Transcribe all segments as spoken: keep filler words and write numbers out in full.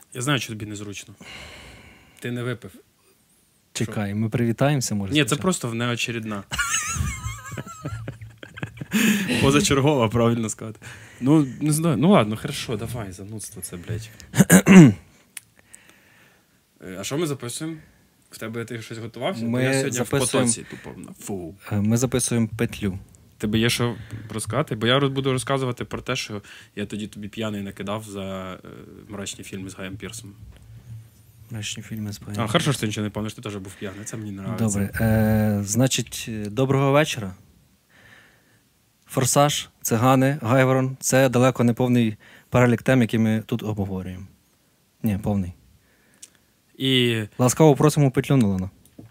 Я знаю, що тобі незручно. Ти не випив. Чекай, що? Ми привітаємося, може? Ні, це просто неочередна. Позачергова, правильно сказати. Ну, не знаю. Ну ладно, хорошо, давай, занудство це, блядь. А що ми записуємо? В тебе ти щось готувався? Ми я сьогодні записуємо... в потоці тупо. Фу. Ми записуємо петлю. Тебе є що розказати? Бо я буду розказувати про те, що я тоді тобі п'яний накидав за е, мрачні фільми з Гаєм Пірсом. Мрачні фільми з Гаєм. А, хорошо, що ти нічого не пам'ятаєш, ти теж був п'яний. Це мені подобається. Добре. Е, значить, доброго вечора. Форсаж, цигани, Гайворон – це далеко не повний перелік тем, які ми тут обговорюємо. Ні, повний. І... Ласкаво просимо петлю Нолана.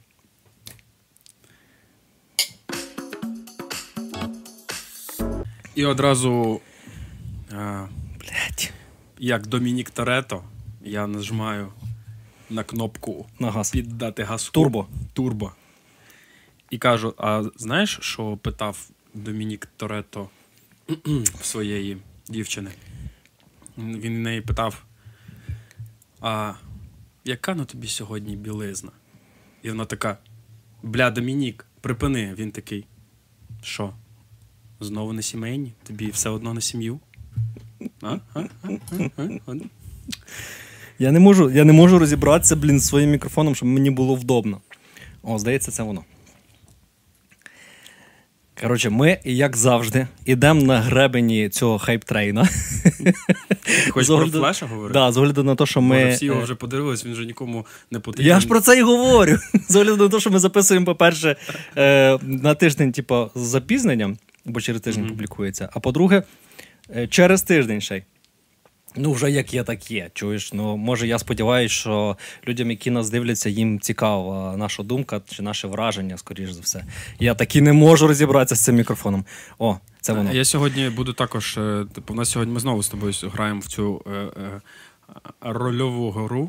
І одразу, а, блядь, як Домінік Торетто, я нажимаю на кнопку на газ. Піддати газку. Турбо. Турбо. І кажу, а знаєш, що питав Домінік Торетто в своєї дівчини? Він неї питав, а яка на тобі сьогодні білизна? І вона така, бля, Домінік, припини. Він такий, що? Знову на сімейні? Тобі все одно на сім'ю? А? А? А? А? Я не можу, я не можу розібратися, блін, з своїм мікрофоном, щоб мені було вдобно. О, здається, це воно. Коротше, ми, як завжди, ідемо на гребені цього хайп-трейна. Ти хочеш про Флеша говорити? Так, да, з огляду на те, що ми... Може, всі його вже подивились, він вже нікому не потрібен. Я ж про це і говорю. З огляду на те, що ми записуємо, по-перше, на тиждень, типу, з запізненням, бо через тиждень mm-hmm. публікується, а по-друге, через тиждень ще й. Ну, вже як є, так є. Чуєш? Ну, може, я сподіваюся, що людям, які нас дивляться, їм цікава наша думка чи наше враження, скоріш за все. Я таки не можу розібратися з цим мікрофоном. О, це воно. Я сьогодні буду також, типу, в нас сьогодні ми знову з тобою граємо в цю е, е, рольову гру.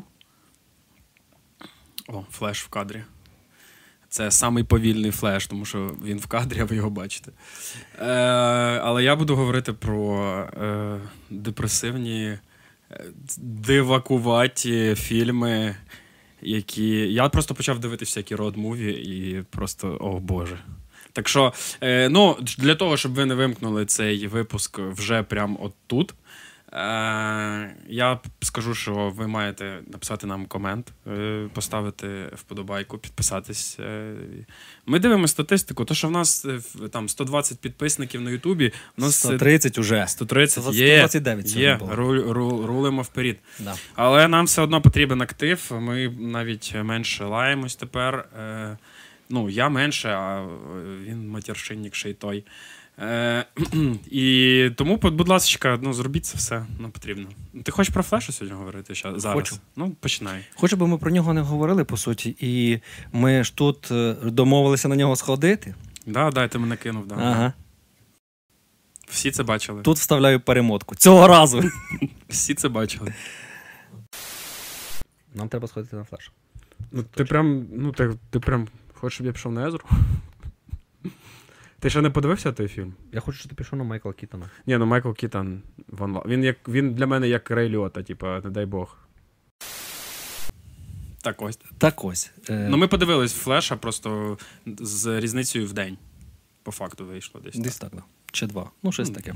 О, Флеш в кадрі. Це самий повільний Флеш, тому що він в кадрі, а ви його бачите. Е, але я буду говорити про е, депресивні, дивакуваті фільми, які... Я просто почав дивитися всякі роуд-муві і просто, о боже. Так що, е, ну, для того, щоб ви не вимкнули цей випуск вже прямо от тут, Е, я скажу, що ви маєте написати нам комент, е, поставити вподобайку, підписатись. Е, ми дивимося статистику, то що в нас е, там сто двадцять підписників на Ютубі, у нас сто тридцять уже. сто тридцять сто двадцять дев'ять є, є ру, ру, рулимо вперед. Да. Але нам все одно потрібен актив, ми навіть менше лаємось тепер. Е, ну, я менше, а він матершинник ще й той. Е, і тому, будь ласка, ну, зробіть це все, ну, потрібно. Ти хочеш про Флеша сьогодні говорити зараз? Хочу. Ну, починай. Хочу, бо ми про нього не говорили, по суті, і ми ж тут домовилися на нього сходити. Так, да, да, ти мене кинув, да. Ага. Всі це бачили. Тут вставляю перемотку. Цього разу. Всі це бачили. Нам треба сходити на Флеш. Ну, ти прям, ну, ти, ти прям хочеш, щоб я пішов на Езру? Ти ще не подивився той фільм? Я хочу, щоб ти пішов на Майкла Кітона. Ні, ну Майкл Кітон, він, як, він для мене як Рей Ліотта, типа, не дай Бог. Так ось. Так ось. Е... Ну ми подивились Флеша просто з різницею в день. По факту вийшло десь. Десь так, так. Да. Чи два. Ну, щось mm. таке.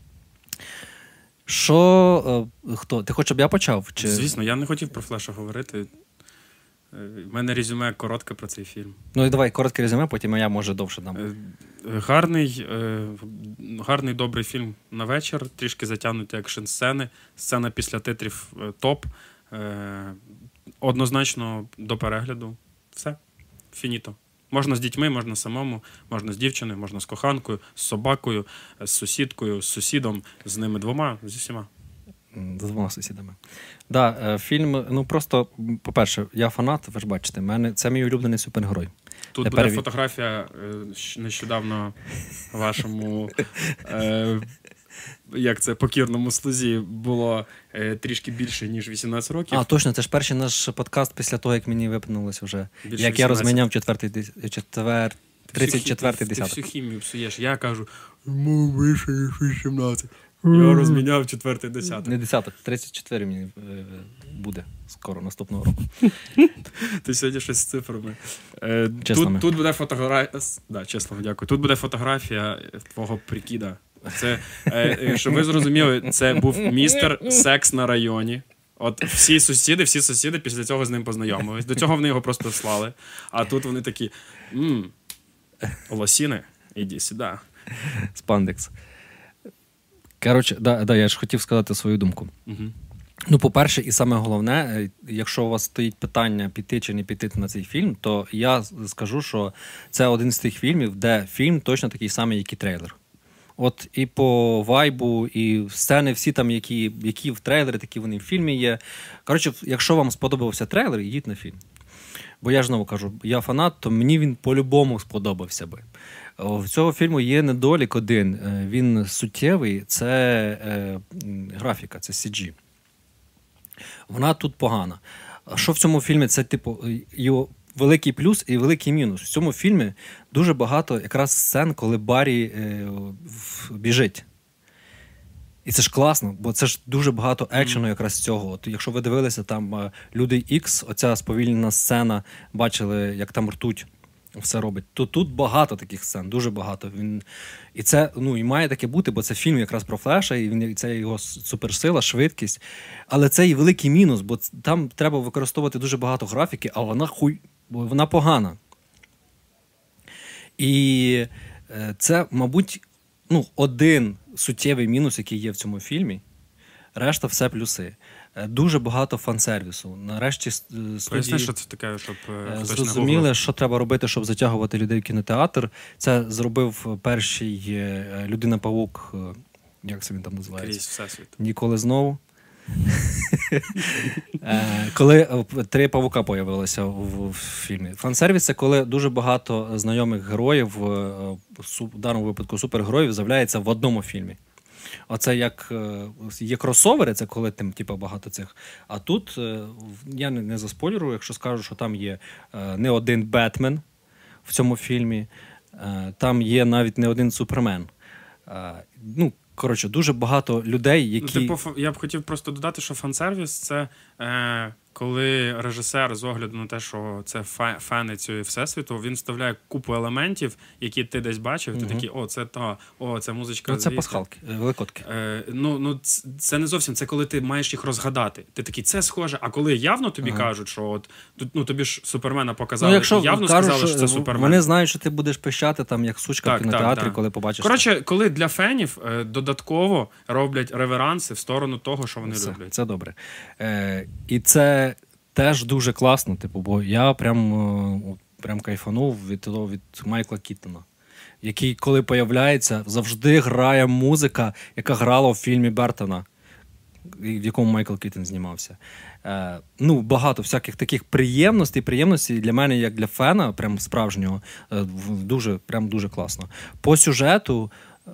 Що, е, хто? Ти хочеш, щоб я почав? Чи... Звісно, я не хотів про Флеша говорити. У мене резюме коротке про цей фільм. Ну і давай коротке резюме, потім я, може, довше дам. Гарний, гарний, добрий фільм на вечір, трішки затягнуті екшн-сцени, сцена після титрів топ. Однозначно до перегляду. Все. Фініто. Можна з дітьми, можна самому, можна з дівчиною, можна з коханкою, з собакою, з сусідкою, з сусідом, з ними двома, з усіма. З двома сусідами. Так, да, фільм, ну просто, по-перше, я фанат, ви ж бачите, мене, це мій улюблений супергерой. Тут я буде переві... фотографія нещодавно вашому, е, як це, покірному слузі було е, трішки більше, ніж вісімнадцять років. А, точно, це ж перший наш подкаст після того, як мені випнулося вже. Більше як вісімнадцять. Я розміняв четвертий, четвер... тридцять четвертий десяток. Ти всю хімію псуєш. Я кажу, йому більше, ніж вісімнадцять. Його розміняв четвертий десяток. Не десяток, тридцять чотири мені е, буде скоро, наступного року. Ти сьогодні щось з цифрами. Е, Чесними. тут, тут буде фотографія. Да, чесно, дякую. Тут буде фотографія твого прикида. Це, е, щоб ви зрозуміли, це був містер секс на районі. От всі сусіди, всі сусіди після цього з ним познайомились. До цього вони його просто слали. А тут вони такі: мм, лосіни, іди сюди. Спандекс. Коротше, да, да, я ж хотів сказати свою думку. Угу. Ну, по-перше, і саме головне, якщо у вас стоїть питання піти чи не піти на цей фільм, то я скажу, що це один з тих фільмів, де фільм точно такий самий, як і трейлер. От і по вайбу, і сцени всі там, які, які в трейлері, такі вони в фільмі є. Коротше, якщо вам сподобався трейлер, йдіть на фільм. Бо я ж знову кажу, я фанат, то мені він по-любому сподобався би. В цього фільму є недолік один. Він суттєвий, це е, графіка, це сі джі. Вона тут погана. Що в цьому фільмі? Це, типу, його великий плюс і великий мінус. В цьому фільмі дуже багато якраз сцен, коли Баррі е, біжить. І це ж класно, бо це ж дуже багато екшену якраз з цього. От, якщо ви дивилися, там Люди Ікс, оця сповільнена сцена, бачили, як там ртуть все робить, то тут багато таких сцен, дуже багато. Він... І це, ну, і має таке бути, бо це фільм якраз про Флеша, і він, це його суперсила, швидкість. Але це і великий мінус, бо там треба використовувати дуже багато графіки, а вона хуй, бо вона погана. І це, мабуть, ну, один суттєвий мінус, який є в цьому фільмі. Решта все плюси. Дуже багато фан-сервісу. Нарешті студії... Поясни, що це таке, щоб хтось не зрозуміли, що треба робити, щоб затягувати людей в кінотеатр. Це зробив перший Людина-павук, як це він там називається? Крізь всесвіт. Ніколи знову. Коли три павука появилися в фільмі. Фан-сервіс – це коли дуже багато знайомих героїв, в даному випадку супергероїв, з'являється в одному фільмі. Оце як є кросовери, це коли там типу, багато цих. А тут я не, не заспойлерую, якщо скажу, що там є не один Бетмен в цьому фільмі, там є навіть не один Супермен. Ну, коротше, дуже багато людей, які... Ну, типу, я б хотів просто додати, що фан-сервіс – це е, коли режисер з огляду на те, що це фани цього всесвіту, він вставляє купу елементів, які ти десь бачив, ти угу. такий, о, це та, о, це музичка. Ну, це пасхалки, великодки. Е, ну, ну, це не зовсім, це коли ти маєш їх розгадати. Ти такий, це схоже, а коли явно тобі ага. кажуть, що от, ну, тобі ж Супермена показали, ну, якщо явно кажуть, сказали, що це Супермен. Вони знають, що ти будеш пищати там, як сучка так, в кінотеатрі, так, так. коли побачиш. Коротше, коли для фенів е, додатково роблять реверанси в сторону того, що вони це, люблять. Це добре. Е, і це теж дуже класно, типу, бо я прям, прям кайфанув від того, від Майкла Кіттона, який, коли появляється, завжди грає музика, яка грала в фільмі Бертона, в якому Майкл Кіттон знімався. Е, ну, багато всяких таких приємностей, приємностей для мене, як для фена, прям справжнього, е, дуже, прям дуже класно. По сюжету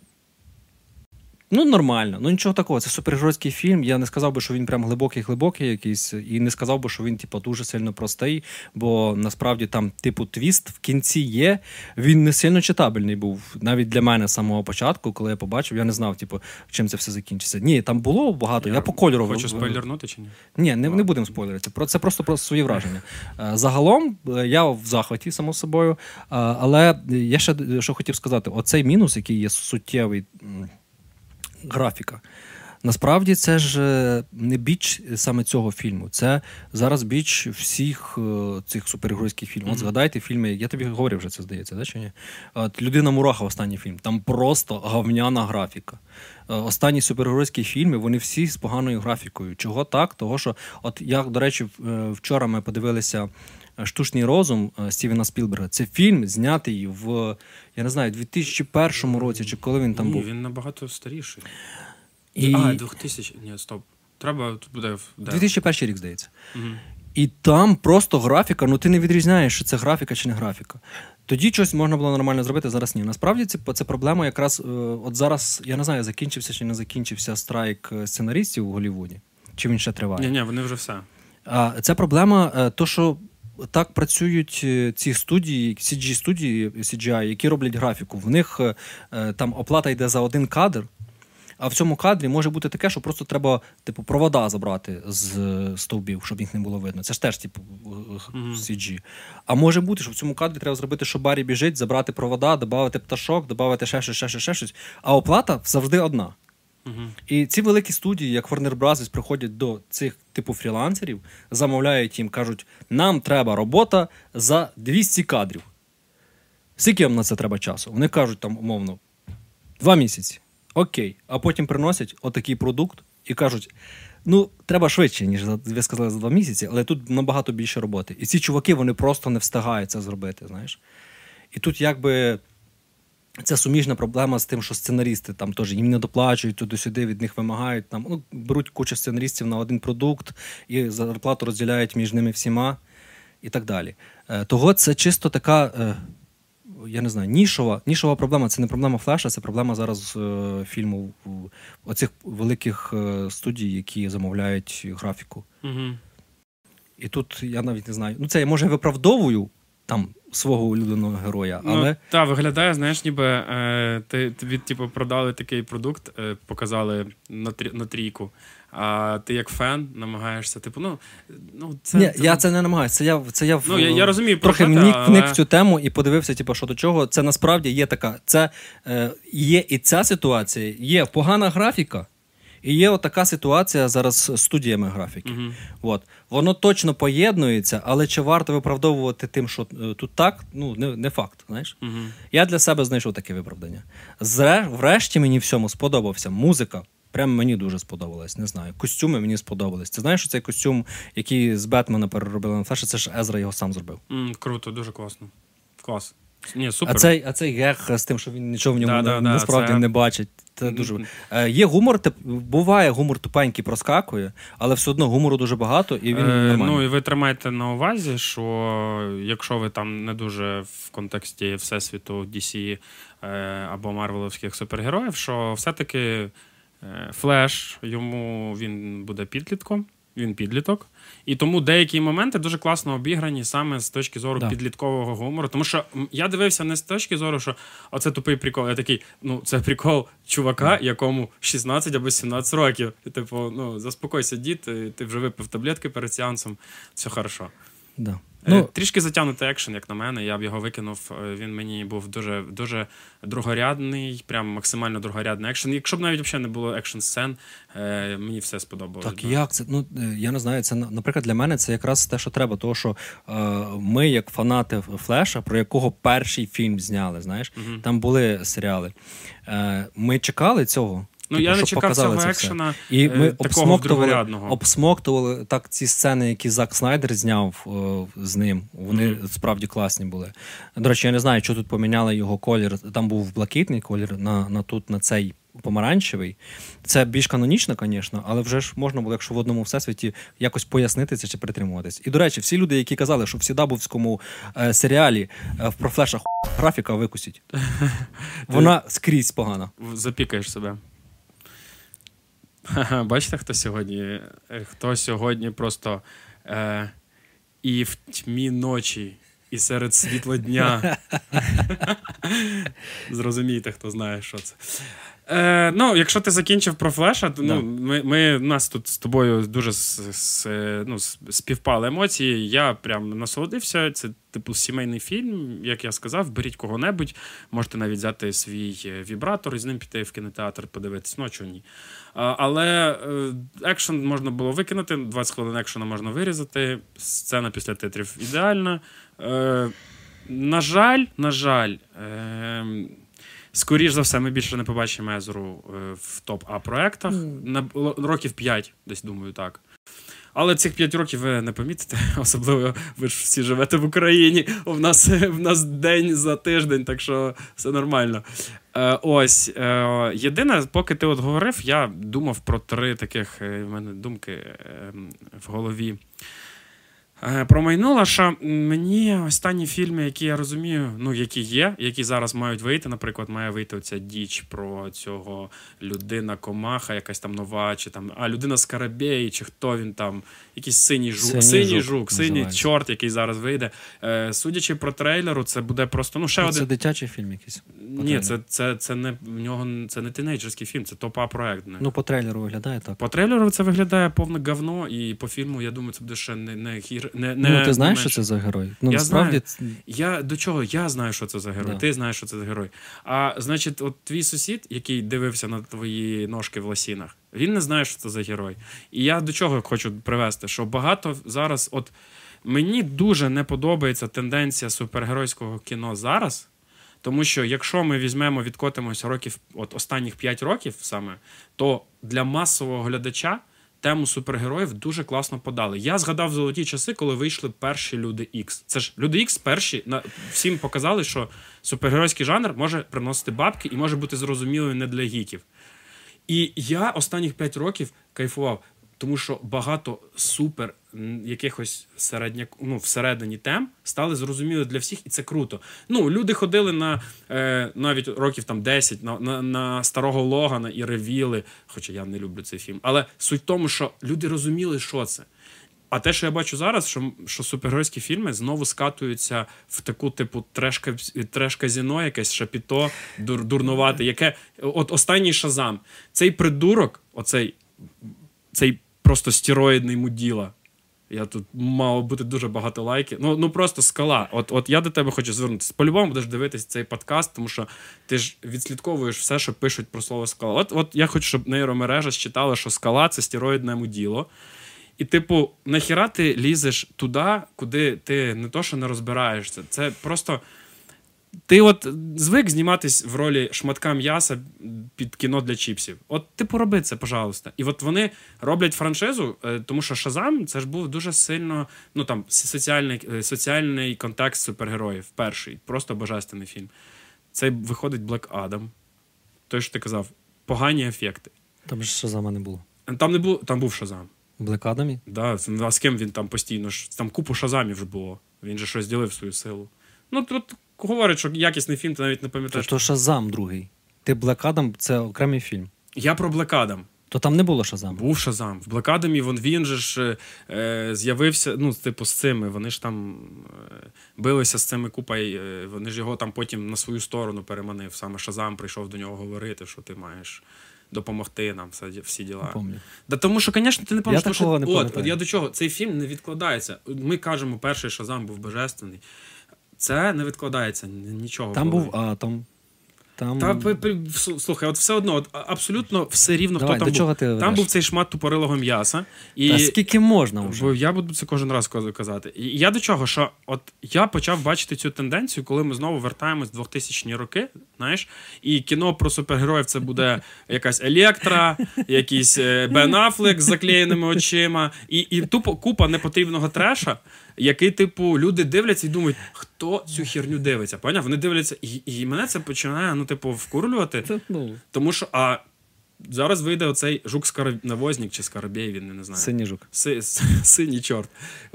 ну, нормально. Ну, нічого такого. Це супергеройський фільм. Я не сказав би, що він прям глибокий-глибокий якийсь. І не сказав би, що він, типу, дуже сильно простий. Бо, насправді, там, типу, твіст в кінці є. Він не сильно читабельний був. Навіть для мене з самого початку, коли я побачив, я не знав, типу, чим це все закінчиться. Ні, там було багато. Я, я по кольору... Хочу спойлернути чи ні? Ні, не, не будемо спойлерити. Це просто про свої враження. Загалом, я в захваті, само собою. Але я ще що хотів сказати. Оцей мінус, який є суттєвий, графіка. Насправді це ж не біч саме цього фільму. Це зараз біч всіх цих супергеройських фільмів. Mm-hmm. От згадайте фільми, я тобі говорив вже це, здається, да, чи ні? От «Людина-мураха» останній фільм. Там просто говняна графіка. Останні супергеройські фільми, вони всі з поганою графікою. Чого так? Того, що, от я, до речі, вчора ми подивилися «Штучний розум» Стівена Спілберга. Це фільм, знятий в, я не знаю, дві тисячі першому році, чи коли він там Ні, був. Він набагато старіший. І... А, двохтисячний, ні, стоп. Треба, тут буде... дві тисячі перший рік, здається. Угу. І там просто графіка, ну ти не відрізняєш, що це графіка чи не графіка. Тоді щось можна було нормально зробити, зараз ні. Насправді це, це проблема якраз, от зараз, я не знаю, закінчився чи не закінчився страйк сценаристів у Голлівуді, чи він ще триває. Ні-ні, вони вже все. А це проблема, то що так працюють ці студії, сі джі-студії, сі джі ай, які роблять графіку. В них там оплата йде за один кадр, А в цьому кадрі може бути таке, що просто треба, типу, провода забрати з стовбів, щоб їх не було видно. Це ж теж, типу, сі джі. А може бути, що в цьому кадрі треба зробити, що Баррі біжить, забрати провода, додати пташок, додати ще щось, ще щось, ще щось. А оплата завжди одна. Uh-huh. І ці великі студії, як Warner Bros., приходять до цих типу фрілансерів, замовляють їм, кажуть, нам треба робота за двісті кадрів. Скільки вам на це треба часу? Вони кажуть там, умовно, два місяці. Окей. А потім приносять отакий продукт і кажуть, ну, треба швидше, ніж ви сказали, за два місяці, але тут набагато більше роботи. І ці чуваки, вони просто не встигають це зробити, знаєш. І тут якби це суміжна проблема з тим, що сценарісти там теж їм не доплачують, туди-сюди від них вимагають, там, ну, беруть кучу сценарістів на один продукт і зарплату розділяють між ними всіма і так далі. Того це чисто така, я не знаю, нішова, нішова проблема. Це не проблема Флеша, це проблема зараз е, фільму оцих великих е, студій, які замовляють графіку. Угу. І тут я навіть не знаю. Ну, це я, може, виправдовую там свого улюбленого героя, але... Ну, так, виглядає, знаєш, ніби е, ти, тобі, типу, продали такий продукт, е, показали на, трі, на трійку, а ти як фен намагаєшся, типу, ну... ну це, Ні, це... я це не намагаюся, це я, це я, ну, я, я розумію, трохи вник але... вник в цю тему і подивився, типу, що до чого. Це насправді є така, це е, є і ця ситуація, є погана графіка, і є отака ситуація зараз з студіями графіки. Uh-huh. От. Воно точно поєднується, але чи варто виправдовувати тим, що е, тут так? Ну, не, не факт, знаєш. Uh-huh. Я для себе знайшов таке виправдання. Зре, врешті мені всьому сподобався музика. Прямо мені дуже сподобалось, не знаю. Костюми мені сподобались. Ти знаєш, що цей костюм, який з Бетмена переробили на Флеша, це ж Езра його сам зробив. Mm, круто, дуже класно. Клас. Ні, супер. А цей, а цей гех з тим, що він нічого в ньому да, на, да, насправді це... не бачить. Це дуже... Е, є гумор, тип, буває гумор тупенький проскакує, але все одно гумору дуже багато, і він е, нормальний. Ну, і ви тримайте на увазі, що якщо ви там не дуже в контексті Всесвіту ді сі е, або марвеловських супергероїв, що все-таки е, Флеш, йому він буде підлітком, він підліток. І тому деякі моменти дуже класно обіграні саме з точки зору да. підліткового гумору. Тому що я дивився не з точки зору, що оце тупий прикол. Я такий, ну, це прикол чувака, якому шістнадцять або сімнадцять років. І, типу, ну, заспокойся, дід, ти, ти вже випив таблетки перед сеансом, все хорошо. Да. Ну, трішки затягнутий екшен, як на мене, я б його викинув, він мені був дуже, дуже другорядний, прям максимально другорядний екшен. Якщо б навіть взагалі не було екшн-сцен, мені все сподобалося. Так, як це? Ну, я не знаю, це, наприклад, для мене це якраз те, що треба, тому що е, ми, як фанати Флеша, про якого перший фільм зняли, знаєш, угу. там були серіали, е, ми чекали цього. Ну, типу, я не чекав цього екшена і ми е, такого другорядного. Обсмоктували так ці сцени, які Зак Снайдер зняв о, з ним. Вони mm-hmm. справді класні були. До речі, я не знаю, що тут поміняли його колір. Там був блакитний колір, на, на тут, на цей помаранчевий. Це більш канонічно, звісно, але вже ж можна було, якщо в одному всесвіті, якось пояснити це чи притримуватись. І, до речі, всі люди, які казали, що в Сідабовському е, серіалі е, про Флеша графіка викусіть. Вона скрізь погана. Запікаєш себе. Бачите, хто сьогодні? Хто сьогодні просто е, і в тьмі ночі, і серед світла дня. Зрозумієте, хто знає, що це. Е, ну, якщо ти закінчив про Флеша, то, ну, ми, ми, у нас тут з тобою дуже с, с, ну, співпали емоції. Я прям насолодився. Це, типу, сімейний фільм, як я сказав, беріть кого-небудь. Можете навіть взяти свій вібратор і з ним піти в кінотеатр, подивитись. Ну, чого ні. А, але е, екшен можна було викинути, двадцять хвилин екшена можна вирізати. Сцена після титрів ідеальна. Е, на жаль, на жаль, е, скоріш за все, ми більше не побачимо Езру в топ-А-проектах. Mm. На років п'ять, десь, думаю, так. Але цих п'ять років ви не помітите, особливо ви ж всі живете в Україні. У нас, в нас день за тиждень, так що все нормально. Е, ось, е, єдине, поки ти от говорив, я думав про три таких, в мене думки е, в голові. Про Майнулаша мені останні фільми, які я розумію, ну, які є, які зараз мають вийти, наприклад, має вийти оця діч про цього людина-комаха, якась там нова, чи там, а людина-скарабей, чи хто він там, якийсь синій жук, синій, синій жук, синій чорт, який зараз вийде. Е, судячи про трейлеру, це буде просто, ну, ще це один... Це дитячий фільм якийсь? Ні, це, це, це, не, в нього, це не тинейджерський фільм, це топ-А-проект. Не. Ну, по трейлеру виглядає так. По трейлеру це виглядає повне говно, і по фільму, я думаю, це буде ще не, не, не, не ну, ти знаєш, що це за герой? Ну, я насправді... знаю. Я до чого? Я знаю, що це за герой. Да. Ти знаєш, що це за герой. А, значить, от твій сусід, який дивився на твої ножки в лосінах, він не знає, що це за герой. І я до чого хочу привести, що багато зараз, от мені дуже не подобається тенденція супергеройського кіно зараз, тому що якщо ми візьмемо, відкотимося років, от останніх п'ять років саме, то для масового глядача тему супергероїв дуже класно подали. Я згадав золоті часи, коли вийшли перші Люди Ікс. Це ж Люди Ікс перші на, всім показали, що супергеройський жанр може приносити бабки і може бути зрозумілим не для гіків. І я останніх п'ять років кайфував, тому що багато супер якихось середня, ну, всередині тем стали зрозуміли для всіх, і це круто. Ну, люди ходили на е, навіть років там десять на, на, на старого Логана і ревіли, хоча я не люблю цей фільм, але суть в тому, що люди розуміли, що це. А те, що я бачу зараз, що, що супергеройські фільми знову скатуються в таку, типу, треш-казіно, якесь шапіто, дур, дурнувати, яке... От останній Шазам. Цей придурок, оцей, цей просто стероїдний муділа. Я тут мало бути дуже багато лайків. Ну, ну просто скала. От, от я до тебе хочу звернутися. По-любому будеш дивитись цей подкаст, тому що ти ж відслідковуєш все, що пишуть про слово скала. От, от я хочу, щоб нейромережа считала, що скала – це стероїдне муділо. І, типу, нахіра ти лізеш туди, куди ти не то, що не розбираєшся. Це просто... Ти от звик зніматись в ролі шматка м'яса під кіно для чіпсів. От ти пороби це, пожалуйста. І от вони роблять франшизу, тому що Шазам – це ж був дуже сильно, ну там, соціальний, соціальний контекст супергероїв. Перший, просто божественний фільм. Це виходить Блек Адам. Той, що ти казав, погані ефекти. Там ж Шазама не було. Там не було, там був Шазам. Блек Адамі? Да, а з ким він там постійно? Там купу Шазамів вже було. Він же щось ділив свою силу. Ну, тут говорять, що якісний фільм, ти навіть не пам'ятаєш. То, то Шазам другий. Ти Блек Адам – це окремий фільм. Я про Блек Адам. То там не було Шазам? Був Шазам. В Блек Адамі він, він же ж е, з'явився, ну, типу, з цими. Вони ж там е, билися з цими купою. Е, вони ж його там потім на свою сторону переманив. Саме Шазам прийшов до нього говорити, що ти маєш допомогти нам всі, всі діла. Да, тому що, звісно, ти не пам'ятаєш. Я такого що... не пам'ятаю. От, от я до чого? Цей фільм не відкладається. Ми кажемо, перший Шазам був божественний. Це не відкладається нічого. Там коли. Був Атом. Там... Та, слухай, от все одно, от, абсолютно все рівно, Давай, хто там до чого був. Ти там ведеш? Був цей шмат тупорилого м'яса. І... Та скільки можна вже? Я буду це кожен раз казати. І я до чого, що от я почав бачити цю тенденцію, коли ми знову вертаємось в двохтисячні роки, знаєш, і кіно про супергероїв це буде якась Електра, якийсь Бен Аффлек з заклеєними очима, і, і тупо купа непотрібного треша, який, типу, люди дивляться і думають, хто цю херню дивиться, поняв? Вони дивляться, і, і мене це починає, ну, типу, вкурлювати, тому що, а зараз вийде оцей жук-навозник чи скарабей, він не знає. Синій жук. Си, синій чорт.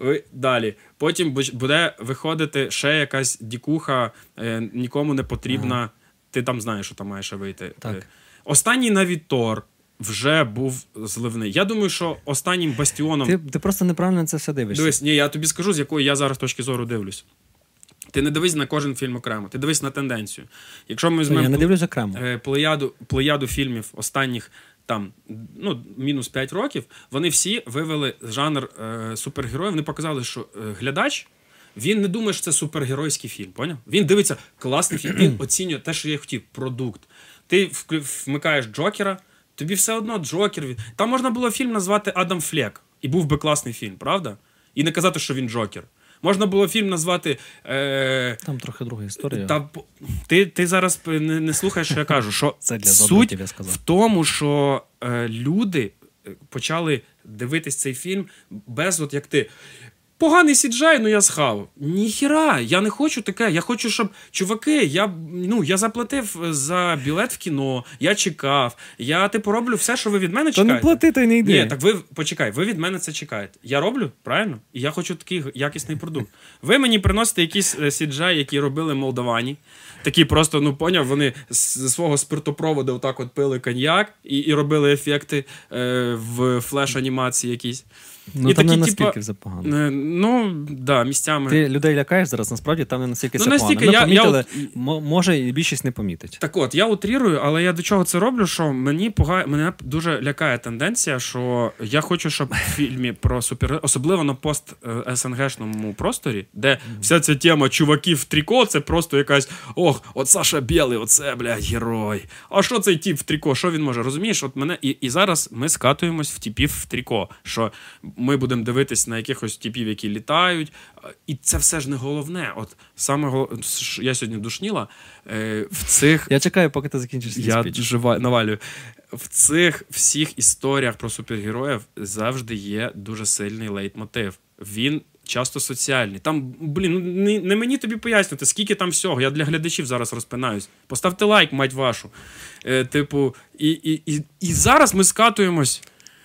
Далі. Потім буде виходити ще якась дікуха, е, нікому не потрібна, ага. Ти там знаєш, що там має ще вийти. Так. Останній навіть Тор вже був зливний. Я думаю, що останнім бастіоном... Ти, ти просто неправильно на це все дивишся. Дивись, ні, я тобі скажу, з якої я зараз точки зору дивлюсь. Ти не дивись на кожен фільм окремо, ти дивись на тенденцію. Якщо ми візьмемо... Я не дивлюсь окремо. Плеяду, плеяду фільмів останніх там, ну, мінус п'ять років, вони всі вивели жанр е, супергероїв, вони показали, що е, глядач, він не думає, що це супергеройський фільм, поняв? Він дивиться класний фільм, він оцінює те, що я хотів, продукт. Ти вмикаєш Джокера, тобі все одно Джокер. Там можна було фільм назвати «Адам Флек», і був би класний фільм, правда? І не казати, що він Джокер. Можна було фільм назвати... Е... Там трохи друга історія. Та, ти, ти зараз не, не слухаєш, що я кажу. Що це для суть я сказав. В тому, що е, люди почали дивитись цей фільм без, от як ти... поганий сіджай, ну я схав. Ніхіра, я не хочу таке. Я хочу, щоб, чуваки, я, ну, я заплатив за білет в кіно, я чекав, я, типу, роблю все, що ви від мене чекаєте. Та не плати, то й не йди. Ні, так ви, почекай, ви від мене це чекаєте. Я роблю, правильно? І я хочу такий якісний продукт. Ви мені приносите якісь сіджай, які робили молдавані. Такі просто, ну, поняв, вони з свого спиртопроводу отак от пили коньяк і, і робили ефекти е, в флеш-анімації якісь. Ну, і там такі, не настільки типа, все погано. Е, ну, да, місцями. Ти людей лякаєш зараз, насправді там не настільки Ну, це настільки погано. Ми я- помітили, я м- може і більшість не помітить. Так от, я утрірую, але я до чого це роблю, що мені пугає, мене дуже лякає тенденція, що я хочу, щоб в фільмі про супер, особливо на пост-СНГшному просторі, де вся ця тема чуваків в тріко, це просто якась, ох, от Саша Білий, оце, блядь, герой. А що цей тіп в тріко, що він може? Розумієш, от мене, і, і зараз ми скатуємось в тіпів в тріко, що ми будемо дивитись на якихось тіпів, які літають, і це все ж не головне. От саме головне, я сьогодні душніла, е, в цих... Я чекаю, поки ти закінчиш свій Я спіч. жива, навалюю. В цих всіх історіях про супергероїв завжди є дуже сильний лейтмотив. Він часто соціальний. Там, блін, ну не, не мені тобі пояснювати, скільки там всього. Я для глядачів зараз розпинаюсь. Поставте лайк, мать вашу. Е, типу, і, і, і, і зараз ми скатуємось.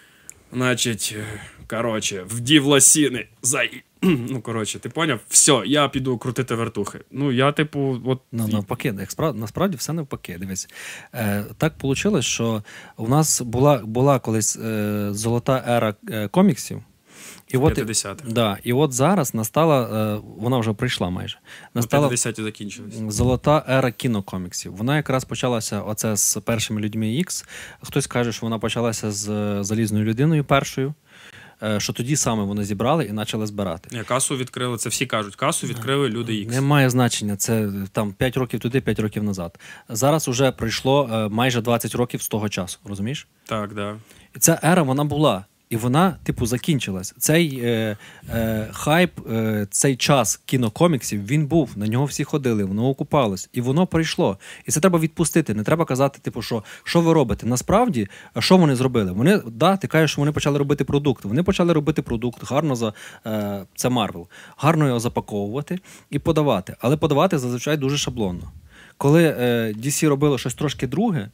Значить, коротше, вдів лосіни, зай... Ну, коротше, ти поняв? Все, я піду крутити вертухи. Ну, я, типу, от... Ну, навпаки, як справ... насправді все навпаки. Дивись, е, так вийшло, що у нас була, була колись е, золота ера е, коміксів. І от, п'ятдесятих. да, і от зараз настала, е, вона вже прийшла майже, настала п'ятдесяті закінчились. золота ера кінокоміксів. Вона якраз почалася оце з першими людьми Ікс. Хтось каже, що вона почалася з Залізною людиною першою, е, що тоді саме вони зібрали і почали збирати. Ні, касу відкрили, це всі кажуть, касу відкрили люди Ікс. Немає значення, це там п'ять років туди, п'ять років назад. Зараз уже пройшло е, майже двадцять років з того часу, розумієш? Так, да. І ця ера, вона була. І вона, типу, закінчилась. Цей е, е, хайп, е, цей час кінокоміксів, він був, на нього всі ходили, воно окупалось. І воно прийшло. І це треба відпустити. Не треба казати, типу, що, що ви робите. Насправді, що вони зробили? Вони, да, ти кажеш, що вони почали робити продукт. Вони почали робити продукт, гарно за, е, це Марвел, гарно його запаковувати і подавати. Але подавати зазвичай дуже шаблонно. Коли е, ді сі робило щось трошки друге,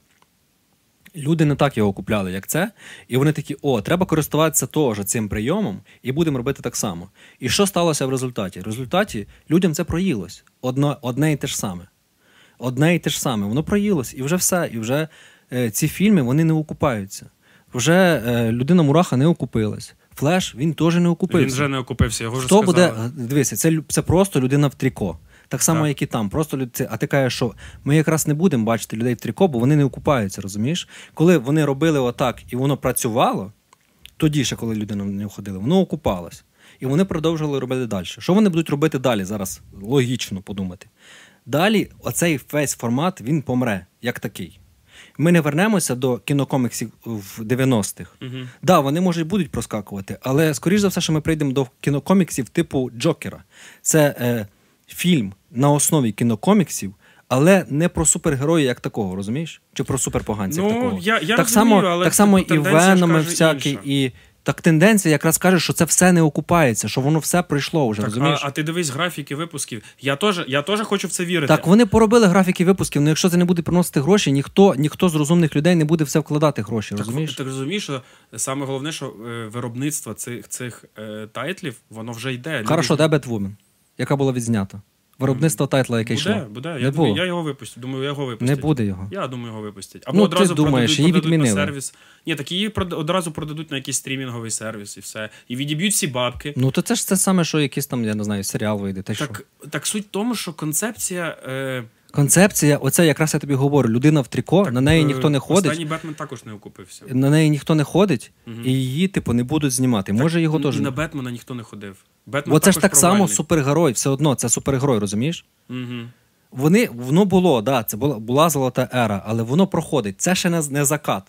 люди не так його купляли, як це, і вони такі, о, треба користуватися теж цим прийомом, і будемо робити так само. І що сталося в результаті? В результаті людям це проїлось. Одно, одне і те ж саме. Одне і те ж саме. Воно проїлось, і вже все. І вже е, ці фільми, вони не окупаються. Вже е, людина-мураха не окупилась. Флеш, він теж не окупився. Він вже не окупився, його вже Хто сказали. буде, дивися, це, це просто людина в тріко. Так само, так. як і там. Просто люд... А ти кажеш, що ми якраз не будемо бачити людей в тріко, бо вони не окупаються, розумієш? Коли вони робили отак і воно працювало, тоді ще, коли люди не ходили, воно окупалось. І вони продовжували робити далі. Що вони будуть робити далі? Зараз логічно подумати. Далі оцей весь формат, він помре, як такий. Ми не вернемося до кінокоміксів в дев'яностих. Так, угу. да, вони, може, будуть проскакувати, але, скоріш за все, що ми прийдемо до кінокоміксів типу Джокера. Це е, фільм на основі кінокоміксів, але не про супергероїв як такого, розумієш? Чи про суперпоганців ну, такого. Я, я так розумію, само, але так само і Веноми всякі, інша. і... Так тенденція якраз каже, що це все не окупається, що воно все пройшло вже, так, розумієш? А, а ти дивись графіки випусків. Я теж я теж хочу в це вірити. Так, вони поробили графіки випусків, але якщо це не буде приносити гроші, ніхто, ніхто з розумних людей не буде все вкладати гроші, так, розумієш? Так розумієш, що саме головне, що е, виробництво цих, цих е, тайтлів, воно вже йде. Хорошо, де Бетвумен, яка була відзнята? Виробництво тайтла, яке йшло. Буде, буде. Не Я, було. я його випустю. Думаю, його випустять. Не буде його. Я думаю, його випустять. Або ну, одразу ти думаєш, продадуть, її продадуть відмінили. на сервіс. Ні, так її одразу продадуть на якийсь стрімінговий сервіс і все. І відіб'ють всі бабки. Ну, то це ж це саме, що якийсь там, я не знаю, серіал вийде. Та так, так суть в тому, що концепція... Е... Концепція, оце якраз я тобі говорю, людина в тріко, так, на неї ніхто не ходить. Останній Бетмен також не окупився. На неї ніхто не ходить, угу. і її, типу, не будуть знімати. Так, може його теж... І на Бетмена ніхто не ходив. Бетмен Оце ж так провальний. само супергерой, все одно, це супергерой, розумієш? Угу. Вони, воно було, да, це була, була золота ера, але воно проходить. Це ще не, не закат.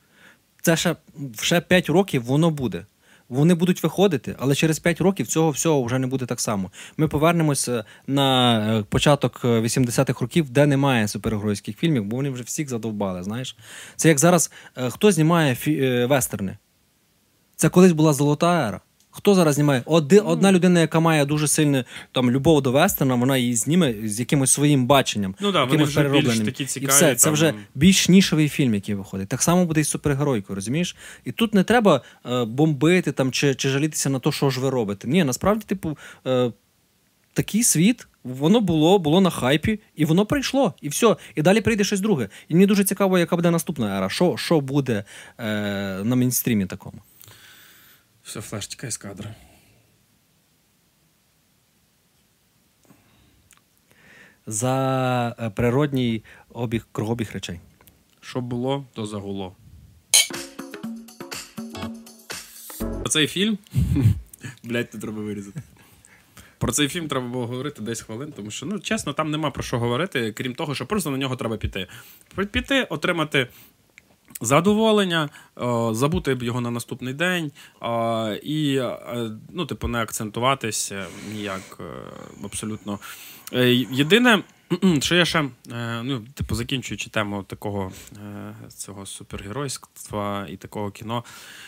Це ще, ще п'ять років воно буде. Вони будуть виходити, але через п'ять років цього всього вже не буде так само. Ми повернемося на початок вісімдесятих років, де немає супергеройських фільмів, бо вони вже всіх задовбали, знаєш. Це як зараз, хто знімає фі- вестерни? Це колись була золота ера. Хто зараз знімає? Оди, одна людина, яка має дуже сильну там, любов до вестерна, вона її зніме з якимось своїм баченням. Ну так, да, вони вже більш такі цікаві. І все, там... це вже більш нішевий фільм, який виходить. Так само буде і з супергеройкою, розумієш? І тут не треба е, бомбити там, чи, чи жалітися на те, що ж ви робите. Ні, насправді, типу, е, такий світ, воно було, було на хайпі, і воно прийшло, і все. І далі прийде щось друге. І мені дуже цікаво, яка буде наступна ера. Що, що буде е, на мейнстрімі такому? Все, Флеш, тікай з кадра. За природній обіг, кругобіг речей. Що було, то загуло. Оцей фільм... Блядь, тут треба вирізати. Про цей фільм треба було говорити десь хвилин, тому що, ну, чесно, там нема про що говорити, крім того, що просто на нього треба піти. Піти, отримати задоволення, о, забути його на наступний день о, і, ну, типу, не акцентуватися ніяк абсолютно. Єдине, що я ще, ну, типу, закінчуючи тему такого цього супергеройства і такого кіно,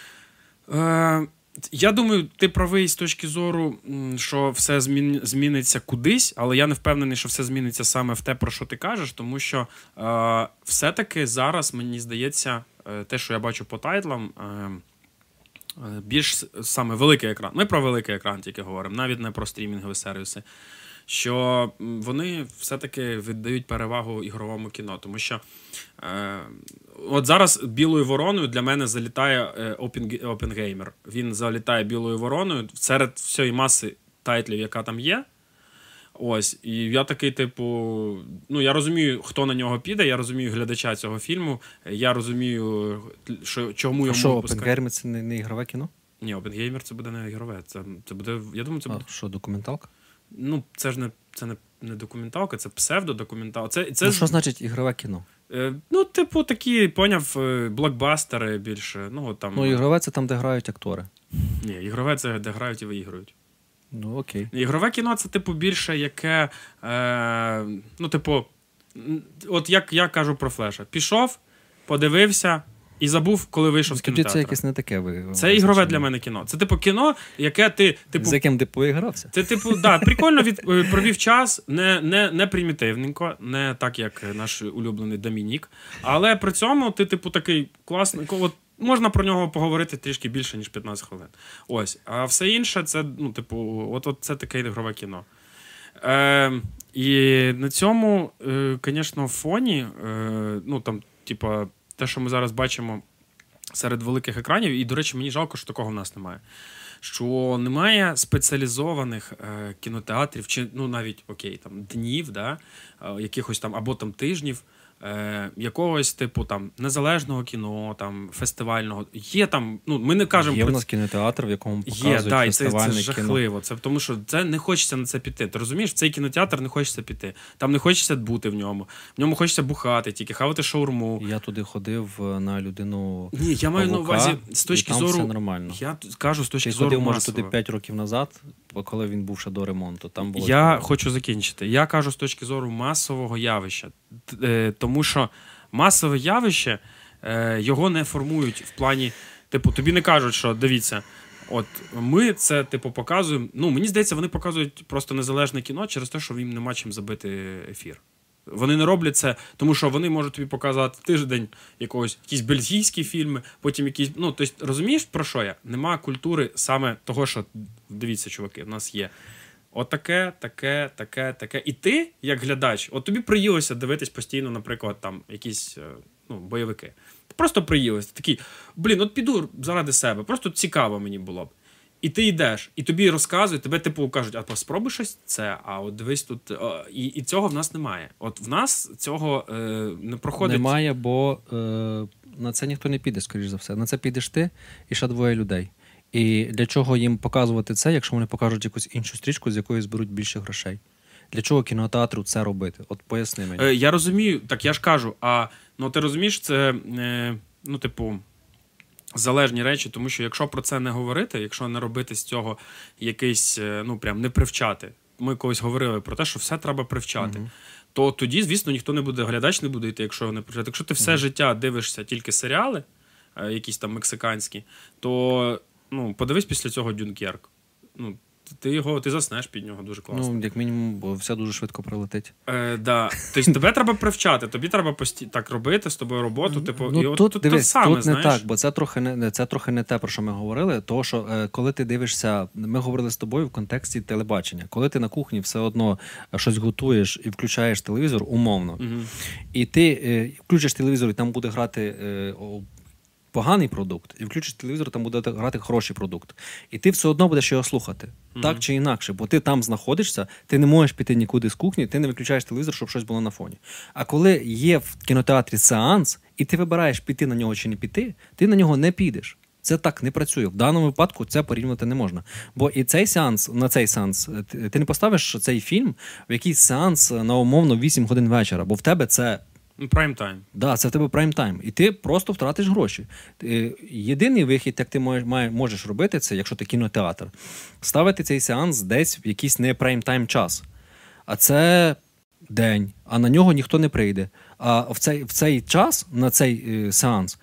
я думаю, ти правий з точки зору, що все змін... зміниться кудись, але я не впевнений, що все зміниться саме в те, про що ти кажеш, тому що е, все-таки зараз, мені здається, е, те, що я бачу по тайтлам, е, більш саме великий екран. Ми про великий екран тільки говоримо, навіть не про стрімінгові сервіси. Що вони все-таки віддають перевагу ігровому кіно. Тому що е, от зараз білою вороною для мене залітає е, Опенгеймер. Він залітає білою вороною серед всієї маси тайтлів, яка там є. Ось. І я такий, типу, ну, я розумію, хто на нього піде, я розумію глядача цього фільму, я розумію, що, чому йому... А що, Опенгеймер – це не, не ігрове кіно? Ні, Опенгеймер – це буде не ігрове. Це, це буде, я думаю, це буде... А що, документалка? Ну, це ж не, це не, не документалка, це псевдодокументалка. Це, це... Ну, що значить ігрове кіно? Е, ну, типу, такі, поняв, блокбастери більше. Ну, там... ну, ігрове – це там, де грають актори. Ні, ігрове – це де грають і виіграють. Ну, окей. Ігрове кіно – це, типу, більше яке, е, ну, типу, от як я кажу про Флеша. Пішов, подивився, і забув, коли вийшов з кінотеатру. Тоді це якесь не таке. Ви, це ігрове для мене кіно. Це, типу, кіно, яке ти... Типу, з яким ти поігрався? Це, типу, да, прикольно від, провів час, не, не, не примітивненько, не так, як наш улюблений Домінік, але при цьому ти, типу, такий класний... От, можна про нього поговорити трішки більше, ніж п'ятнадцять хвилин. Ось. А все інше, це, ну, типу, от, от це таке ігрове кіно. Е, і на цьому, звісно, е, фоні, е, ну, там, типу, те, що ми зараз бачимо серед великих екранів, і, до речі, мені жалко, що такого в нас немає. Що немає спеціалізованих е, кінотеатрів, чи, ну, навіть, окей, там, днів, да, е, якихось там, або там тижнів, е, якогось, типу, там, незалежного кіно, там, фестивального. Є там, ну, ми не кажемо... Є в нас кінотеатр, в якому показують Є, да, фестивальне це, це жахливо. кіно. Це тому, що це не хочеться на це піти. Ти розумієш, в цей кінотеатр не хочеться піти. Там не хочеться бути в ньому. В ньому хочеться бухати, тільки хавати шаурму. Я туди ходив на людину. Ні, я маю на увазі з точки там зору. Все нормально. Я кажу з точки Ти зору ходив, може, масово. туди п'ять років назад, коли він був ще до ремонту. Там було я таке. хочу закінчити. Я кажу з точки зору масового явища. Тому що масове явище, його не формують в плані, типу, тобі не кажуть, що дивіться, от ми це, типу, показуємо. Ну, мені здається, вони показують просто незалежне кіно через те, що їм нема чим забити ефір. Вони не роблять це, тому що вони можуть тобі показати тиждень якогось, якісь бельгійські фільми, потім якісь, ну, тобто, розумієш, про що я? Нема культури саме того, що, дивіться, чуваки, в нас є отаке, таке, таке, таке. І ти, як глядач, от тобі приїлося дивитись постійно, наприклад, там, якісь, ну, бойовики. Просто приїлося. Такий, блін, от піду заради себе, просто цікаво мені було б. І ти йдеш, і тобі розказують, тебе, типу, кажуть, а спробуй щось це, а от дивись тут. О, і, і цього в нас немає. От в нас цього е, не проходить. Немає, бо е, на це ніхто не піде, скоріш за все. На це підеш ти і ще двоє людей. І для чого їм показувати це, якщо вони покажуть якусь іншу стрічку, з якої зберуть більше грошей? Для чого кінотеатру це робити? От поясни мені. Е, я розумію, так я ж кажу, а ну ти розумієш, це, е, ну, типу, залежні речі, тому що якщо про це не говорити, якщо не робити з цього якийсь, ну, прям не привчати. Ми колись говорили про те, що все треба привчати. Uh-huh. То тоді, звісно, ніхто не буде, глядач не буде йти, якщо його не привчати. Якщо ти все uh-huh. життя дивишся тільки серіали, якісь там мексиканські, то ну, подивись після цього Дюнкерк. Ну, ти його, ти заснеш під нього дуже класно. Ну, як мінімум, бо все дуже швидко прилетить. Е, да. Тобто тебе треба привчати, тобі треба пості... так робити з тобою роботу. Типу, ну, і от тут, тут дивись, те саме, тут знаєш? не так, бо це трохи не, це трохи не те, про що ми говорили. Тому що е, коли ти дивишся, ми говорили з тобою в контексті телебачення. Коли ти на кухні все одно щось готуєш і включаєш телевізор, умовно, угу. і ти е, включиш телевізор, і там буде грати е, поганий продукт, і включиш телевізор, там буде грати хороший продукт. І ти все одно будеш його слухати. Mm-hmm. Так чи інакше. Бо ти там знаходишся, ти не можеш піти нікуди з кухні, ти не виключаєш телевізор, щоб щось було на фоні. А коли є в кінотеатрі сеанс, і ти вибираєш піти на нього чи не піти, ти на нього не підеш. Це так не працює. В даному випадку це порівнювати не можна. Бо і цей сеанс, на цей сеанс, ти не поставиш цей фільм в якийсь сеанс на умовно вісім годин вечора, бо в тебе це прайм-тайм. Так, да, це в тебе прайм-тайм. І ти просто втратиш гроші. Єдиний вихід, як ти можеш робити, це, якщо ти кінотеатр, ставити цей сеанс десь в якийсь не прайм-тайм час. А це день, а на нього ніхто не прийде. А в цей, в цей час, на цей е, сеанс,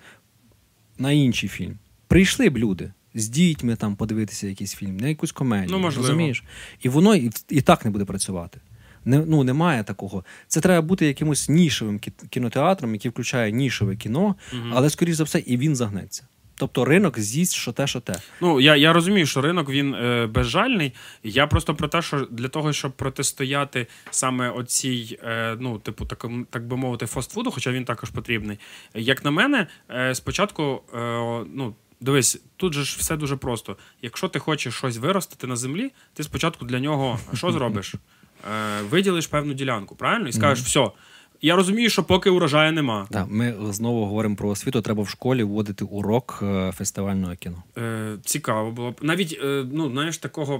на інший фільм, прийшли б люди з дітьми там подивитися якийсь фільм, на якусь комедію. Ну, можливо. Розумієш? І воно і, і так не буде працювати. Не, ну, немає такого. Це треба бути якимось нішевим кінотеатром, який включає нішеве кіно, угу. але, скоріш за все, і він загнеться. Тобто ринок з'їсть що те, що те. Ну, я, я розумію, що ринок, він е, безжальний. Я просто про те, що для того, щоб протистояти саме оцій, е, ну, типу, так, так би мовити, фастфуду, хоча він також потрібний, як на мене, е, спочатку, е, ну, дивись, тут же ж все дуже просто. Якщо ти хочеш щось виростити на землі, ти спочатку для нього що зробиш? Виділиш певну ділянку, правильно? І скажеш, mm-hmm. все, я розумію, що поки урожаю нема. Так, ми знову говоримо про освіту, треба в школі вводити урок фестивального кіно. Е, цікаво було б. Навіть, е, ну, знаєш, такого...